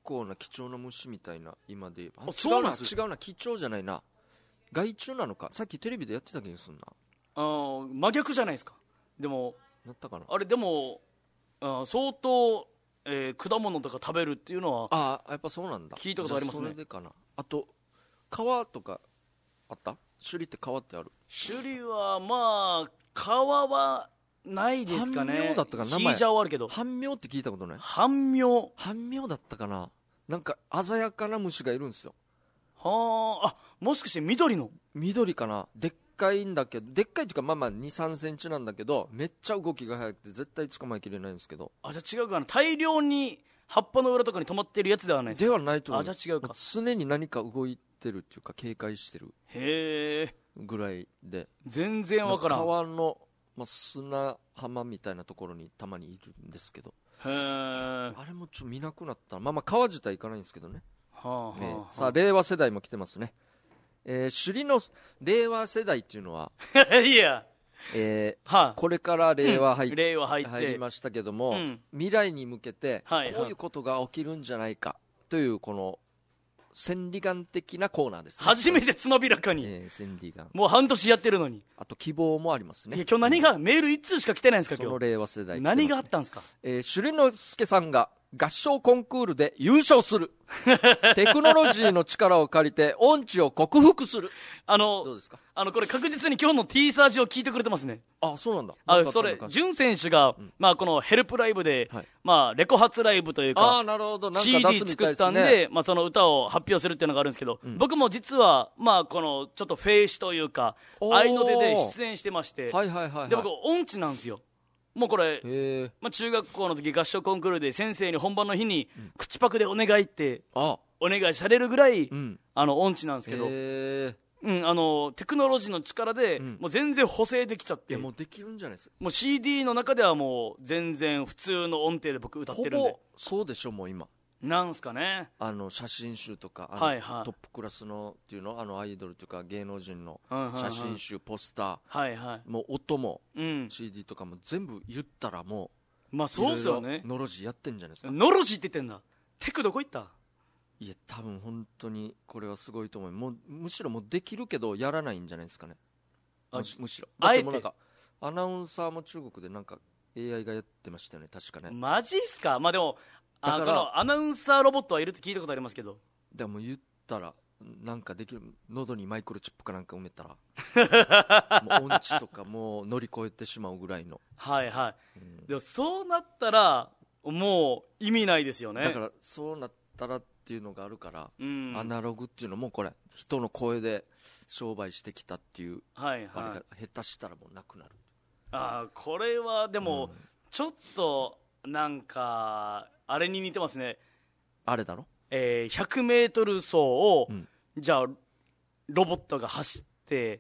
[SPEAKER 2] 構な貴重な虫みたいな今で言えば。
[SPEAKER 1] そうなんです。
[SPEAKER 2] 違うな、貴重じゃないな、害虫なのか。さっきテレビでやってた気がするな。
[SPEAKER 1] 真逆じゃないですか。でも
[SPEAKER 2] なったかな。
[SPEAKER 1] あれでも相当、果物とか食べるっていうのは
[SPEAKER 2] やっぱそうなんだ。
[SPEAKER 1] 聞いたことありますね。
[SPEAKER 2] それでかな。あと皮とかあった？首里って皮ってある？
[SPEAKER 1] 首里はまあ皮はないですかね。
[SPEAKER 2] 半妙だったかな。
[SPEAKER 1] ヒージャーはあるけど。
[SPEAKER 2] 半妙って聞いたことない？
[SPEAKER 1] 半妙
[SPEAKER 2] だったかな。なんか鮮やかな虫がいるんですよ。
[SPEAKER 1] はあ。もしかして緑
[SPEAKER 2] かな。でっかいんだけど、でっかいっていうかまあ2、3センチなんだけど、めっちゃ動きが速くて絶対捕まえきれないんですけど。
[SPEAKER 1] じゃあ違うかな。大量に葉っぱの裏とかに止まってるやつではないですか？
[SPEAKER 2] ではないと思います。
[SPEAKER 1] じゃあ違うか。
[SPEAKER 2] 常に何か動いてるっていうか警戒してるぐらいで。
[SPEAKER 1] 全然わからん。
[SPEAKER 2] 川の、砂浜みたいなところにたまにいるんですけど、あれもちょっと見なくなったら、川自体行かないんですけどね。さあ令和世代も来てますね。首里の令和世代っていうのは
[SPEAKER 1] いや、
[SPEAKER 2] これから令和入
[SPEAKER 1] り
[SPEAKER 2] ましたけども、未来に向けてこういうことが起きるんじゃないかというこの千里眼的なコーナーですね。
[SPEAKER 1] 初めてつまびらかに、
[SPEAKER 2] 千里眼
[SPEAKER 1] もう半年やってるのに。
[SPEAKER 2] あと希望もありますね。
[SPEAKER 1] 今日何が、メール1通しか来てないんですか？今日
[SPEAKER 2] その令和世代、
[SPEAKER 1] 何があったんですか？
[SPEAKER 2] 首里之助さんが合唱コンクールで優勝するテクノロジーの力を借りて音痴を克服する。どうですか？
[SPEAKER 1] これ確実に今日の T サージを聞いてくれてますね。
[SPEAKER 2] そうなんだ。
[SPEAKER 1] それ潤選手が、このヘルプライブで、レコ発ライブというか、
[SPEAKER 2] なるほど、なんか
[SPEAKER 1] CD 作ったんで、その歌を発表するっていうのがあるんですけど、僕も実は、このちょっとフェイシというか合いの手で出演してまして、で僕音痴なんですよ。もうこれ、中学校の時合唱コンクールで先生に本番の日に口パクでお願いってお願いされるぐらい、音痴なんですけど、テクノロジーの力で、もう全然補正できちゃって、
[SPEAKER 2] もうできるんじゃないですか。
[SPEAKER 1] もう CD の中ではもう全然普通の音程で僕歌ってるんで。
[SPEAKER 2] ほぼそうでしょ。もう今
[SPEAKER 1] なんすかね、
[SPEAKER 2] 写真集とかトップクラスのっていうのアイドルというか芸能人の写真集、ポスター、もう音も、CD とかも全部言ったらもう
[SPEAKER 1] そうですよね。
[SPEAKER 2] ノロジーやってんじゃないですか。
[SPEAKER 1] ノロジーって言ってんだ。テクどこ行った？
[SPEAKER 2] いや多分本当にこれはすごいと思う。もうむしろもうできるけどやらないんじゃないですかね。むしろだってもうなんかアナウンサーも中国でなんか AI がやってましたよね確かね。
[SPEAKER 1] マジっすか？でもこのアナウンサーロボットはいるって聞いたことありますけど、
[SPEAKER 2] でも言ったらなんかできる。喉にマイクロチップかなんか埋めたらもう音痴とかもう乗り越えてしまうぐらいの
[SPEAKER 1] でもそうなったらもう意味ないですよね。
[SPEAKER 2] だからそうなったらっていうのがあるから、アナログっていうのもこれ人の声で商売してきたっていう、あれが下手したらもうなくなる。
[SPEAKER 1] これはでも、ちょっとなんかあれに似てますね。
[SPEAKER 2] あれだろ、
[SPEAKER 1] 100メートル走を、じゃあロボットが走って、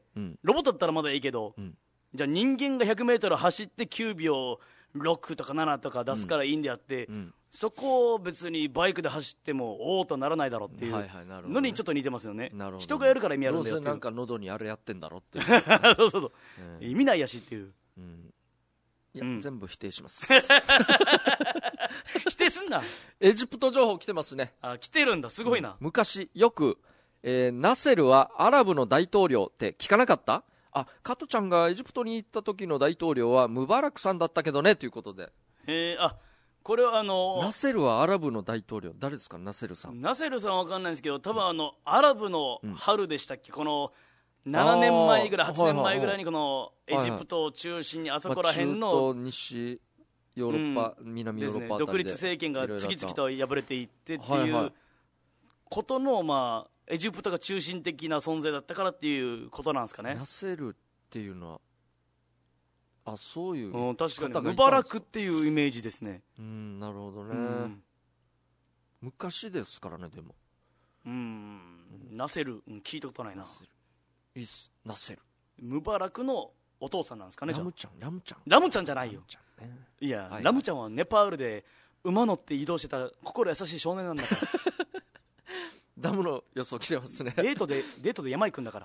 [SPEAKER 1] ロボットだったらまだいいけど、じゃあ人間が100メートル走って9秒6とか7とか出すからいいんであって、そこを別にバイクで走ってもおーとならないだろうっていうのにちょっと似てますよね。人がやるから意味あるんだよっていう。
[SPEAKER 2] どうせなんか喉にあれやってんだろっていう
[SPEAKER 1] そう、意味ないやしっていう。
[SPEAKER 2] いや、全部否定します
[SPEAKER 1] 否定すんな。
[SPEAKER 2] エジプト情報来てますね。
[SPEAKER 1] 来てるんだ、すごいな。
[SPEAKER 2] 昔よく、ナセルはアラブの大統領って聞かなかった？加トちゃんがエジプトに行った時の大統領はムバラクさんだったけどねということで。
[SPEAKER 1] これは
[SPEAKER 2] ナセルはアラブの大統領誰ですか？ナセルさん
[SPEAKER 1] は分かんないんですけど、多分アラブの春でしたっけ、この7年前ぐらい8年前ぐらいにこのエジプトを中心にあそこら辺の、
[SPEAKER 2] 中東西ヨーロッパ、南ヨーロッパあたりで
[SPEAKER 1] 独立政権が次々と敗れていってっていうことの、エジプトが中心的な存在だったからっていうことなんですかね。
[SPEAKER 2] ナセルっていうのはそういう、
[SPEAKER 1] 確かにムバラクっていうイメージですね。
[SPEAKER 2] なるほどね、昔ですからね。でも
[SPEAKER 1] ナセル、聞いたことないな。
[SPEAKER 2] ナセル
[SPEAKER 1] ムバラクのお父さんなんですかね。
[SPEAKER 2] ラムちゃん
[SPEAKER 1] じゃないよ。いや、ラムちゃんはネパールで馬乗って移動してた心優しい少年なんだから
[SPEAKER 2] ダムの予想来てますね。
[SPEAKER 1] デートで山行くんだから。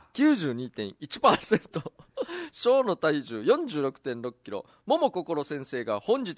[SPEAKER 2] 92.1% 小の体重 46.6 キロ桃心先生が本日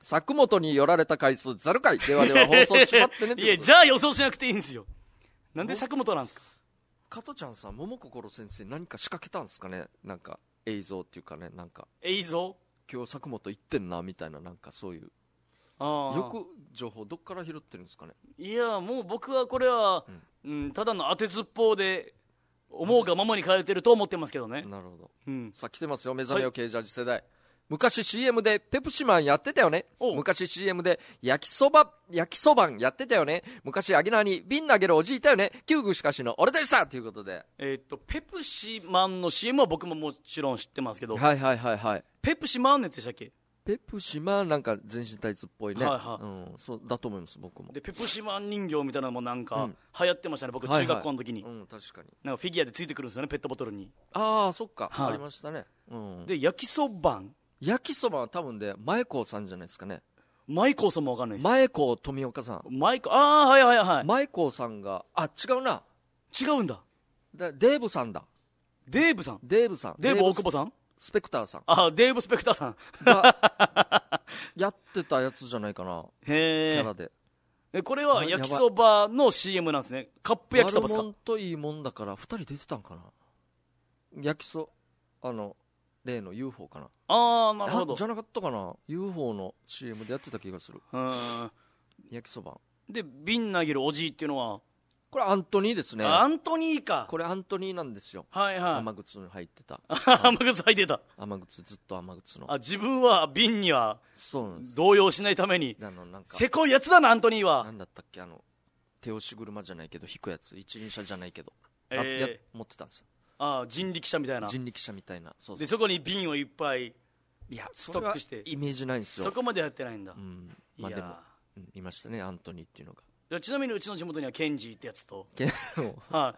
[SPEAKER 2] 作本に寄られた回数0回。ではでは放送ちまってねって
[SPEAKER 1] いや、じゃあ予想しなくていいんですよ。なんで作本なんですか。
[SPEAKER 2] 加トちゃんさん、桃心先生何か仕掛けたんですかね。なんか映像っていうかね、なんか
[SPEAKER 1] 映像
[SPEAKER 2] 今日作本行ってんなみたいな、なんかそういう
[SPEAKER 1] あ
[SPEAKER 2] よく情報どっから拾ってるんですかね。
[SPEAKER 1] いや、もう僕はこれは、ただの当てずっぽうで思うがままに変えてると思ってますけどね。
[SPEAKER 2] なるほど、
[SPEAKER 1] うん
[SPEAKER 2] さあ来てますよ、目覚めよ系ジャージ世代、昔 CM でペプシマンやってたよね。
[SPEAKER 1] おう
[SPEAKER 2] 昔 CM で焼きそばんやってたよね。昔アゲナーに瓶投げるおじいたよね。旧具しかしの俺でしたということで、
[SPEAKER 1] ペプシマンの CM は僕ももちろん知ってますけど、
[SPEAKER 2] はいはいはいはい。
[SPEAKER 1] ペプシマンのやつでしたっけ。
[SPEAKER 2] ペプシマンなんか全身タイツっぽいね、
[SPEAKER 1] はいはい
[SPEAKER 2] うん、そうだと思います僕も。
[SPEAKER 1] でペプシマン人形みたいなのもなんか
[SPEAKER 2] うん
[SPEAKER 1] 流行ってましたね、僕中学校の時に、
[SPEAKER 2] はいはい、うん、確かに。
[SPEAKER 1] なんかフィギュアでついてくるんですよね、ペットボトルに。
[SPEAKER 2] ああそっか、
[SPEAKER 1] はい
[SPEAKER 2] ありましたね、うん、
[SPEAKER 1] で焼きそばん、
[SPEAKER 2] 焼きそばは多分で前子さんじゃないですかね。
[SPEAKER 1] 舞子さんもわかんないです。
[SPEAKER 2] 前子富岡さん、
[SPEAKER 1] 舞子、ああはいはいはい、
[SPEAKER 2] 前子さんが違うな、
[SPEAKER 1] 違うんだ。
[SPEAKER 2] デーブさんだ。
[SPEAKER 1] デーブさん、
[SPEAKER 2] デーブさん、
[SPEAKER 1] デーブ大久保さん、
[SPEAKER 2] スペクターさん
[SPEAKER 1] あ、デーブスペクターさん
[SPEAKER 2] がやってたやつじゃないかな、キ
[SPEAKER 1] へ
[SPEAKER 2] ャラで。
[SPEAKER 1] これは焼きそばの CM なんですね。カップ焼きそばですか。
[SPEAKER 2] マルモンといいもんだから2人出てたんかな。焼きそ例の UFO かな。
[SPEAKER 1] ああなるほど。
[SPEAKER 2] じゃなかったかな、 UFO の CM でやってた気がする。
[SPEAKER 1] うん
[SPEAKER 2] 焼きそば
[SPEAKER 1] で瓶投げるおじいっていうのは、
[SPEAKER 2] これアントニーですね。
[SPEAKER 1] アントニーか。
[SPEAKER 2] これアントニーなんですよ。
[SPEAKER 1] はいはい。
[SPEAKER 2] 雨靴に入ってた。
[SPEAKER 1] 雨靴履いてた。
[SPEAKER 2] 雨靴、ずっと雨靴の。
[SPEAKER 1] 自分は瓶には
[SPEAKER 2] そうなんです。
[SPEAKER 1] 動揺しないために。
[SPEAKER 2] なんか
[SPEAKER 1] せこいやつだな、アントニーは。
[SPEAKER 2] なんだったっけ、手押し車じゃないけど引くやつ、一輪車じゃないけど、持ってたんですよ。
[SPEAKER 1] 人力車みたいな。
[SPEAKER 2] 人力車みたいな。そうそう。
[SPEAKER 1] でそこに瓶をいっぱい
[SPEAKER 2] いや
[SPEAKER 1] ストックして。
[SPEAKER 2] イメージないんですよ。
[SPEAKER 1] そこまでやってないんだ。
[SPEAKER 2] まあでも、いましたね、アントニーっていうのが。
[SPEAKER 1] ちなみにうちの地元にはケンジーってやつと、
[SPEAKER 2] はい。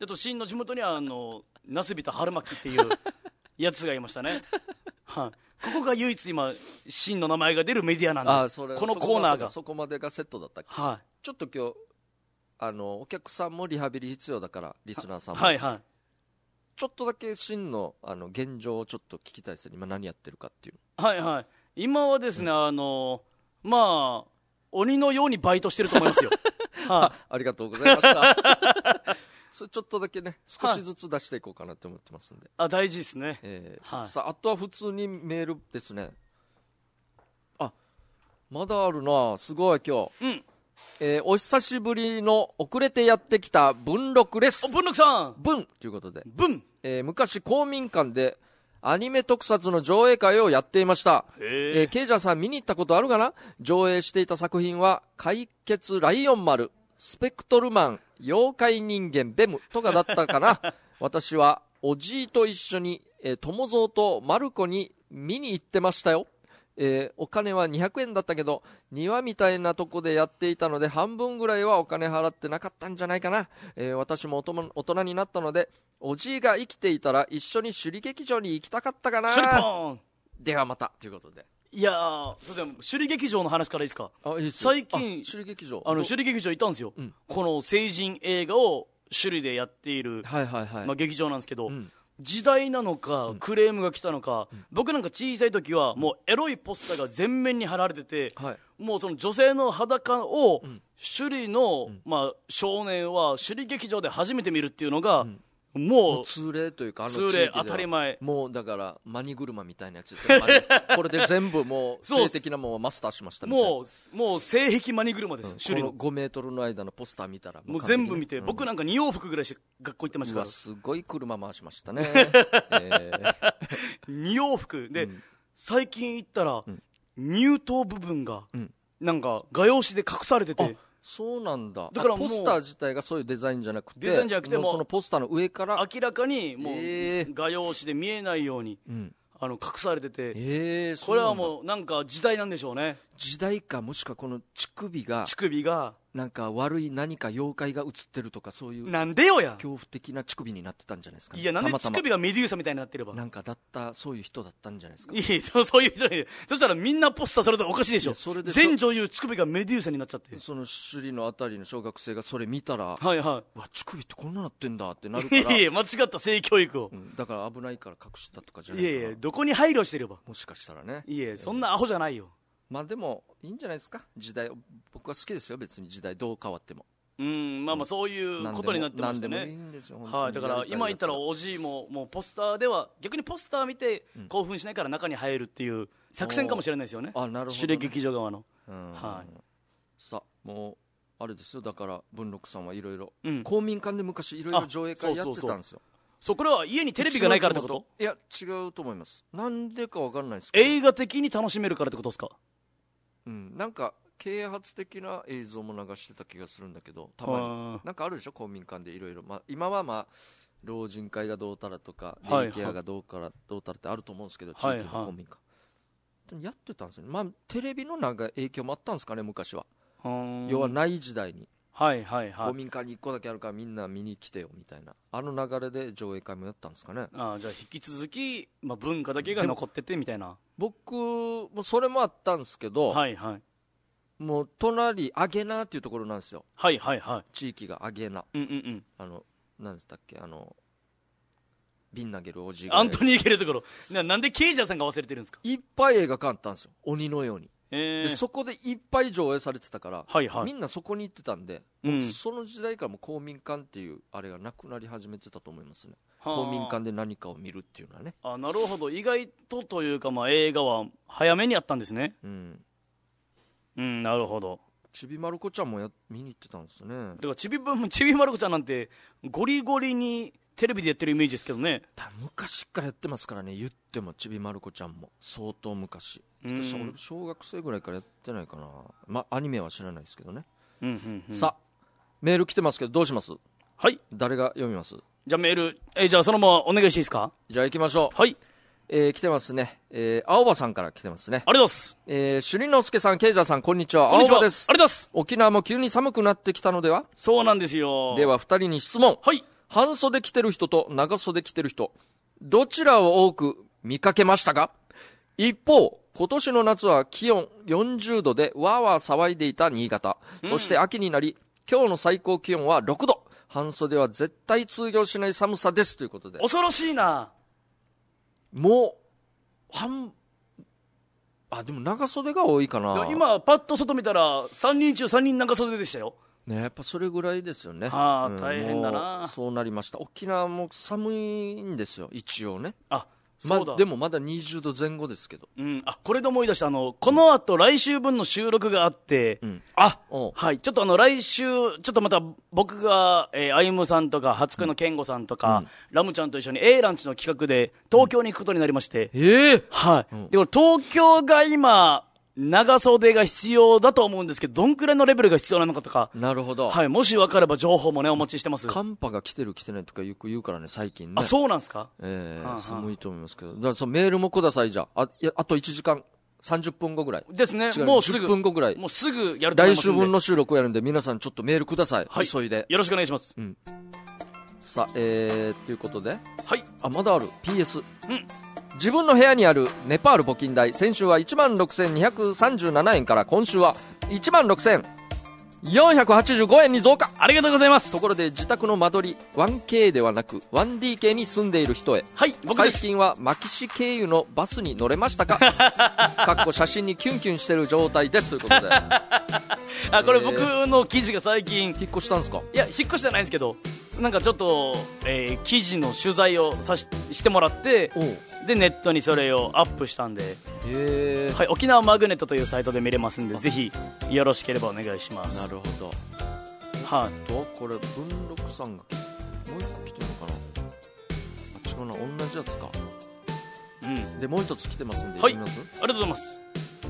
[SPEAKER 1] あと真の地元にはナスビタ春巻きっていうやつがいましたね。はい。ここが唯一今真の名前が出るメディアなんで、このコーナーが
[SPEAKER 2] そこまでがセットだったっけ。
[SPEAKER 1] はい。
[SPEAKER 2] ちょっと今日お客さんもリハビリ必要だから、リスナーさんも、
[SPEAKER 1] はいはい。
[SPEAKER 2] ちょっとだけ真の現状をちょっと聞きたいですね。今何やってるかっていう。
[SPEAKER 1] はいはい。今はですね、まあ鬼のようにバイトしてると思いますよ。
[SPEAKER 2] ありがとうございました。それちょっとだけね、少しずつ出していこうかなって思ってますんで。
[SPEAKER 1] 大事ですね。
[SPEAKER 2] さあ、あとは普通にメールですね。まだあるな、すごい今日。お久しぶりの遅れてやってきた文録です。
[SPEAKER 1] 文録さん。
[SPEAKER 2] 文ということで。
[SPEAKER 1] 昔
[SPEAKER 2] 公民館でアニメ特撮の上映会をやっていました。ケイジャーさん見に行ったことあるかな。上映していた作品は解決ライオン丸、スペクトルマン、妖怪人間ベムとかだったかな。私はおじいと一緒に友蔵とマルコに見に行ってましたよ。お金は200円だったけど庭みたいなとこでやっていたので半分ぐらいはお金払ってなかったんじゃないかな。私も大人になったのでおじいが生きていたら一緒に首里劇場に行きたかったかな。
[SPEAKER 1] シュリポン。
[SPEAKER 2] ではまたということで。
[SPEAKER 1] いやー、そうですね、首里劇場の話からいいですか。
[SPEAKER 2] いいです
[SPEAKER 1] 最近
[SPEAKER 2] 首里劇場
[SPEAKER 1] 首里劇場行ったんですよ、この成人映画を首里でやっている、劇場なんですけど、時代なのかクレームが来たのか、僕なんか小さい時はもうエロいポスターが全面に貼られてて、もうその女性の裸を首里の、少年は首里劇場で初めて見るっていうのが、もう
[SPEAKER 2] 通例というか、
[SPEAKER 1] 通例当たり前。
[SPEAKER 2] もうだからマニ車みたいなやつですよ。これで全部もう性的なものをマスターしましたみたいな。
[SPEAKER 1] もう性癖マニ車です、首里の。
[SPEAKER 2] この5メートルの間のポスター見たら
[SPEAKER 1] もう全部見て、僕なんか2往復ぐらいして学校行ってましたから。
[SPEAKER 2] すごい車回しましたね。
[SPEAKER 1] 2往復で、最近行ったら、乳頭部分がなんか画用紙で隠されてて。
[SPEAKER 2] そうなんだ。
[SPEAKER 1] だから
[SPEAKER 2] ポスター自体がそういうデザインじゃなくて、
[SPEAKER 1] もう
[SPEAKER 2] そのポスターの上から
[SPEAKER 1] 明らかにもう画用紙で見えないように隠されてて、これはもうなんか時代なんでしょうね。
[SPEAKER 2] 時代か、もしくはこの乳首がなんか悪い何か妖怪が映ってるとか、そういう
[SPEAKER 1] なんでよや
[SPEAKER 2] 恐怖的な乳首になってたんじゃないですか、ね。
[SPEAKER 1] いや、なんで乳首がメデューサみたいになってれば、
[SPEAKER 2] なんかそういう人だったんじゃないですか。
[SPEAKER 1] いや、そういう人で、そしたらみんなポスターそれでおかしいでしょ。全女優乳首がメデューサになっちゃって、
[SPEAKER 2] その首里のあたりの小学生がそれ見たら、
[SPEAKER 1] うわ
[SPEAKER 2] 乳首ってこんななってんだってなるから。
[SPEAKER 1] いや間違った性教育を、
[SPEAKER 2] だから危ないから隠したとかじゃないかな。
[SPEAKER 1] いやどこに配慮してれば、
[SPEAKER 2] もしかしたらね。
[SPEAKER 1] いやそんなアホじゃないよ。
[SPEAKER 2] まあでもいいんじゃないですか、時代。僕は好きですよ、別に時代どう変わっても。
[SPEAKER 1] まあまあそういうことになってましたね。
[SPEAKER 2] 何でもいいんですよ、
[SPEAKER 1] はい、だから今言ったらおじいももうポスターでは逆にポスター見て興奮しないから中に入るっていう作戦かもしれないですよね。
[SPEAKER 2] あ、なるほどね。
[SPEAKER 1] シュレ劇場側の。
[SPEAKER 2] はい。さあもうあれですよ、だから文禄さんはいろいろ公民館で昔いろいろ上映会やってたんですよ。
[SPEAKER 1] そう、これは家にテレビがないからってこと？
[SPEAKER 2] いや違うと思います。なんでか分かんないです
[SPEAKER 1] けど映画的に楽しめるからってことですか？
[SPEAKER 2] なんか啓発的な映像も流してた気がするんだけど、たまになんかあるでしょ、公民館でいろいろ。今はまあ老人会がどうたらとかデイケアがどうたらってあると思うんですけど、地域の公民館、やってたんですよね。まあテレビのなんか影響もあったんですかね、昔は。要はない時代に、公民館に1個だけあるからみんな見に来てよみたいな、あの流れで上映会もやったんですかね。
[SPEAKER 1] じゃあ引き続き、文化だけが残っててみたいな。僕
[SPEAKER 2] もそれもあったんですけど、もう隣アゲナっていうところなんですよ。地域がアゲナ、何でしたっけ、瓶投げるおじいが
[SPEAKER 1] アントニー・ゲルところなんでケイジャーさんが忘れてるんですか？
[SPEAKER 2] いっぱい映画館あったんですよ、鬼のように。でそこでいっぱい上映されてたから、みんなそこに行ってたんで、その時代からも公民館っていうあれがなくなり始めてたと思いますね。公民館で何かを見るっていうのはね。
[SPEAKER 1] なるほど、意外とというか、映画は早めにやったんですね。なるほど。
[SPEAKER 2] ちびまる子ちゃんも見に行ってたんですね。だ
[SPEAKER 1] からちびまる子ちゃんなんてゴリゴリにテレビでやってるイメージですけどね。
[SPEAKER 2] 昔からやってますからね、言ってもちびまる子ちゃんも相当昔。俺小学生ぐらいからやってないかな。アニメは知らないですけどね。さあメール来てますけどどうします？
[SPEAKER 1] はい、
[SPEAKER 2] 誰が読みます？
[SPEAKER 1] じゃあメール、じゃあそのままお願いしていいですか？
[SPEAKER 2] じゃあ行きましょう。
[SPEAKER 1] はい、
[SPEAKER 2] 来てますね。青葉さんから来てますね。
[SPEAKER 1] ありがとうございます。
[SPEAKER 2] 朱里之助さん、ケイジャーさん、こんにちは。
[SPEAKER 1] 青
[SPEAKER 2] 葉です。
[SPEAKER 1] ありがとうございます。
[SPEAKER 2] 沖縄も急に寒くなってきたのでは？
[SPEAKER 1] そうなんですよ。
[SPEAKER 2] では2人に質問。
[SPEAKER 1] はい。
[SPEAKER 2] 半袖着てる人と長袖着てる人、どちらを多く見かけましたか？一方、今年の夏は気温40度でわーわー騒いでいた新潟。そして秋になり、今日の最高気温は6度。半袖は絶対通用しない寒さですということで。
[SPEAKER 1] 恐ろしいな。
[SPEAKER 2] もう、でも長袖が多いかな。
[SPEAKER 1] 今、パッと外見たら、3人中3人長袖でしたよ。
[SPEAKER 2] ね、やっぱそれぐらいですよね。
[SPEAKER 1] 大変だな。
[SPEAKER 2] そうなりました。沖縄も寒いんですよ、一応ね。
[SPEAKER 1] そうだ。
[SPEAKER 2] でもまだ20度前後ですけど。
[SPEAKER 1] これで思い出した。この後来週分の収録があって、はい、ちょっと来週、ちょっとまた僕が、あゆむさんとか、初久の健吾さんとか、ラムちゃんと一緒に A ランチの企画で東京に行くことになりまして、はい。で、東京が今、長袖が必要だと思うんですけど、どんくらいのレベルが必要なのかとか。
[SPEAKER 2] なるほど。
[SPEAKER 1] はい、もし分かれば情報もね、お待ちしてます。
[SPEAKER 2] 寒波が来てる来てないとかよく言うからね、最近ね。
[SPEAKER 1] そうなんですか？
[SPEAKER 2] 寒いと思いますけど。だからそのメールもください、じゃあ。あと1時間30分後ぐらい。
[SPEAKER 1] ですね。もうすぐ。
[SPEAKER 2] 10分後ぐらい。
[SPEAKER 1] もうすぐやると思いますんで。
[SPEAKER 2] 来週分の収録をやるんで、皆さんちょっとメールください。はい。急いで。
[SPEAKER 1] よろしくお願いします。
[SPEAKER 2] さあ、ということで。
[SPEAKER 1] はい。
[SPEAKER 2] まだある。PS。自分の部屋にあるネパール募金台、先週は 16,237 円から今週は 16,485 円に増加。
[SPEAKER 1] ありがとうございます。
[SPEAKER 2] ところで自宅の間取り 1K ではなく 1DK に住んでいる人へ、
[SPEAKER 1] はい、僕です。
[SPEAKER 2] 最近は牧師経由のバスに乗れましたか？かっこ写真にキュンキュンしてる状態ですということで
[SPEAKER 1] これ僕の記事が最近
[SPEAKER 2] 引っ越したんですか？
[SPEAKER 1] いや、引っ越しじゃないんですけど、なんかちょっと、記事の取材をしてもらって、でネットにそれをアップしたんで、はい、沖縄マグネットというサイトで見れますんで、ぜひよろしければお願いします。
[SPEAKER 2] なるほど。
[SPEAKER 1] はい。
[SPEAKER 2] これ文禄さんがもう一個来てるのかな？違うな、同じやつか。でもう一つ来てますんで、読みます？
[SPEAKER 1] ありがとうございます。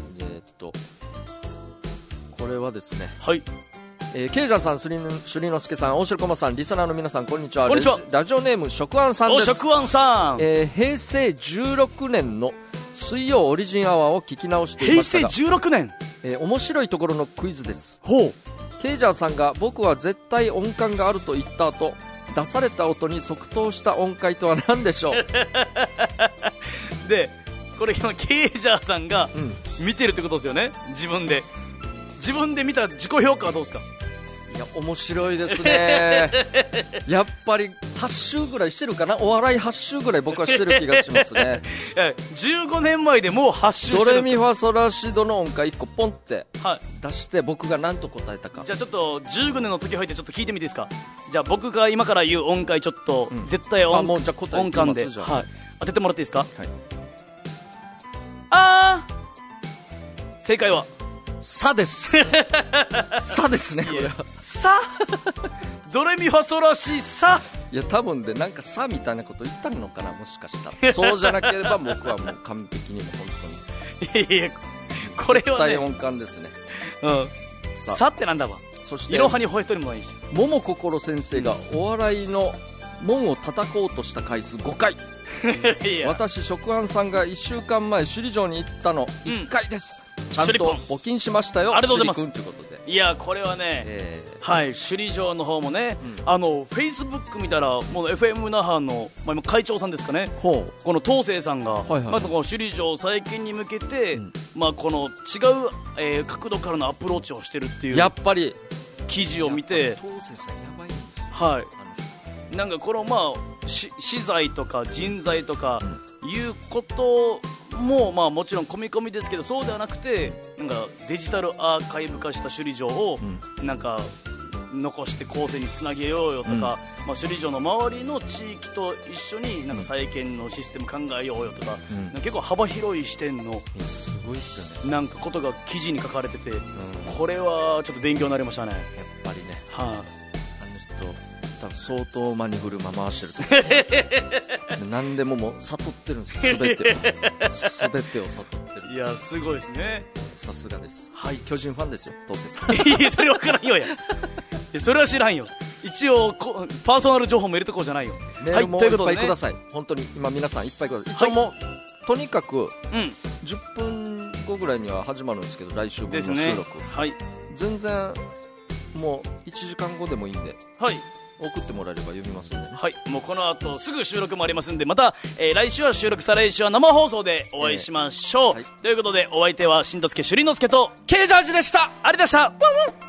[SPEAKER 2] これはですね、
[SPEAKER 1] はい。
[SPEAKER 2] ケイジャンさん、朱里之助さん、大城駒さん、リスナーの皆さん、こんにちは。
[SPEAKER 1] こんにちは。
[SPEAKER 2] ラジオネーム食安さんです。
[SPEAKER 1] 食安さん、
[SPEAKER 2] 平成16年の水曜オリジンアワーを聞き直していましたが、
[SPEAKER 1] 平成16年、
[SPEAKER 2] 面白いところのクイズです。
[SPEAKER 1] ほう。
[SPEAKER 2] ケイジャンさんが僕は絶対音感があると言った後、出された音に即答した音階とは何でしょう？
[SPEAKER 1] で、これ今ケイジャーさんが見てるってことですよね。自分で見た自己評価はどうですか？
[SPEAKER 2] いや、 面白いですねやっぱり8週ぐらいしてるかな、お笑い8週ぐらい僕はしてる気がしますね
[SPEAKER 1] 15年前でもう8週してるんですか。
[SPEAKER 2] ドレミファソラシドの音階1個ポンって出して僕が何と答えたか。
[SPEAKER 1] じゃあちょっと15年の時入ってちょっと聞いてみていいですか。じゃあ僕が今から言う音階ちょっと絶対音感で、当ててもらっていいですか。正解は
[SPEAKER 2] さですさですね、これは
[SPEAKER 1] さドレミファソラシさ。
[SPEAKER 2] いや多分でなんかさみたいなこと言ったのかな、もしかしたらそうじゃなければ僕はもう完璧にも本当に
[SPEAKER 1] いやこれはね絶
[SPEAKER 2] 対音感ですね。
[SPEAKER 1] さってなんだわ。そしていろはに吠えとるもないし、
[SPEAKER 2] 桃心先生がお笑いの門を叩こうとした回数5回私食安さんが1週間前首里城に行ったの1回です、ちゃんと募金しましたよ。
[SPEAKER 1] ありがとうございます。
[SPEAKER 2] ということで、
[SPEAKER 1] いやこれはね、首里城の方もね、フェイスブック見たらもう FM 那覇の、会長さんですかね、この東勢さんが、この首里城再建に向けて、この違う、角度からのアプローチをしてるっていう
[SPEAKER 2] やっぱり
[SPEAKER 1] 記事を見て、
[SPEAKER 2] 東勢さんやばいんですよ。
[SPEAKER 1] なんかこの資材とか人材とかいうことももちろん込み込みですけど、そうではなくてなんかデジタルアーカイブ化した首里城をなんか残して後世につなげようよとか、首里城の周りの地域と一緒になんか再建のシステム考えようよとか、結構幅広い視点の
[SPEAKER 2] すごいっすよね、
[SPEAKER 1] なんかことが記事に書かれてて、これはちょっと勉強になりましたね。やっ
[SPEAKER 2] ぱりね、
[SPEAKER 1] あの
[SPEAKER 2] 人多分相当マニフル回してる何でももう悟ってるんですよ、全てを悟ってる。
[SPEAKER 1] いやすごいですね、
[SPEAKER 2] さすがです。巨人ファンですよ、東勢さん。
[SPEAKER 1] いやそれ分からんよそれは知らんよ。一応パーソナル情報も入れとこうじゃないよ。
[SPEAKER 2] メールもいっぱいください、本当に今皆さんいっぱいください。一応もうとにかく10分後ぐらいには始まるんですけど、来週分の収録、全然もう1時間後でもいいんで、送ってもらえれば読みますんでね。
[SPEAKER 1] もうこの後すぐ収録もありますんで、また、来週は収録、再来週は生放送でお会いしましょう、ということでお相手はしんとすけ、しゅりのすけと
[SPEAKER 2] Kジャージでした。
[SPEAKER 1] ありがとうございました。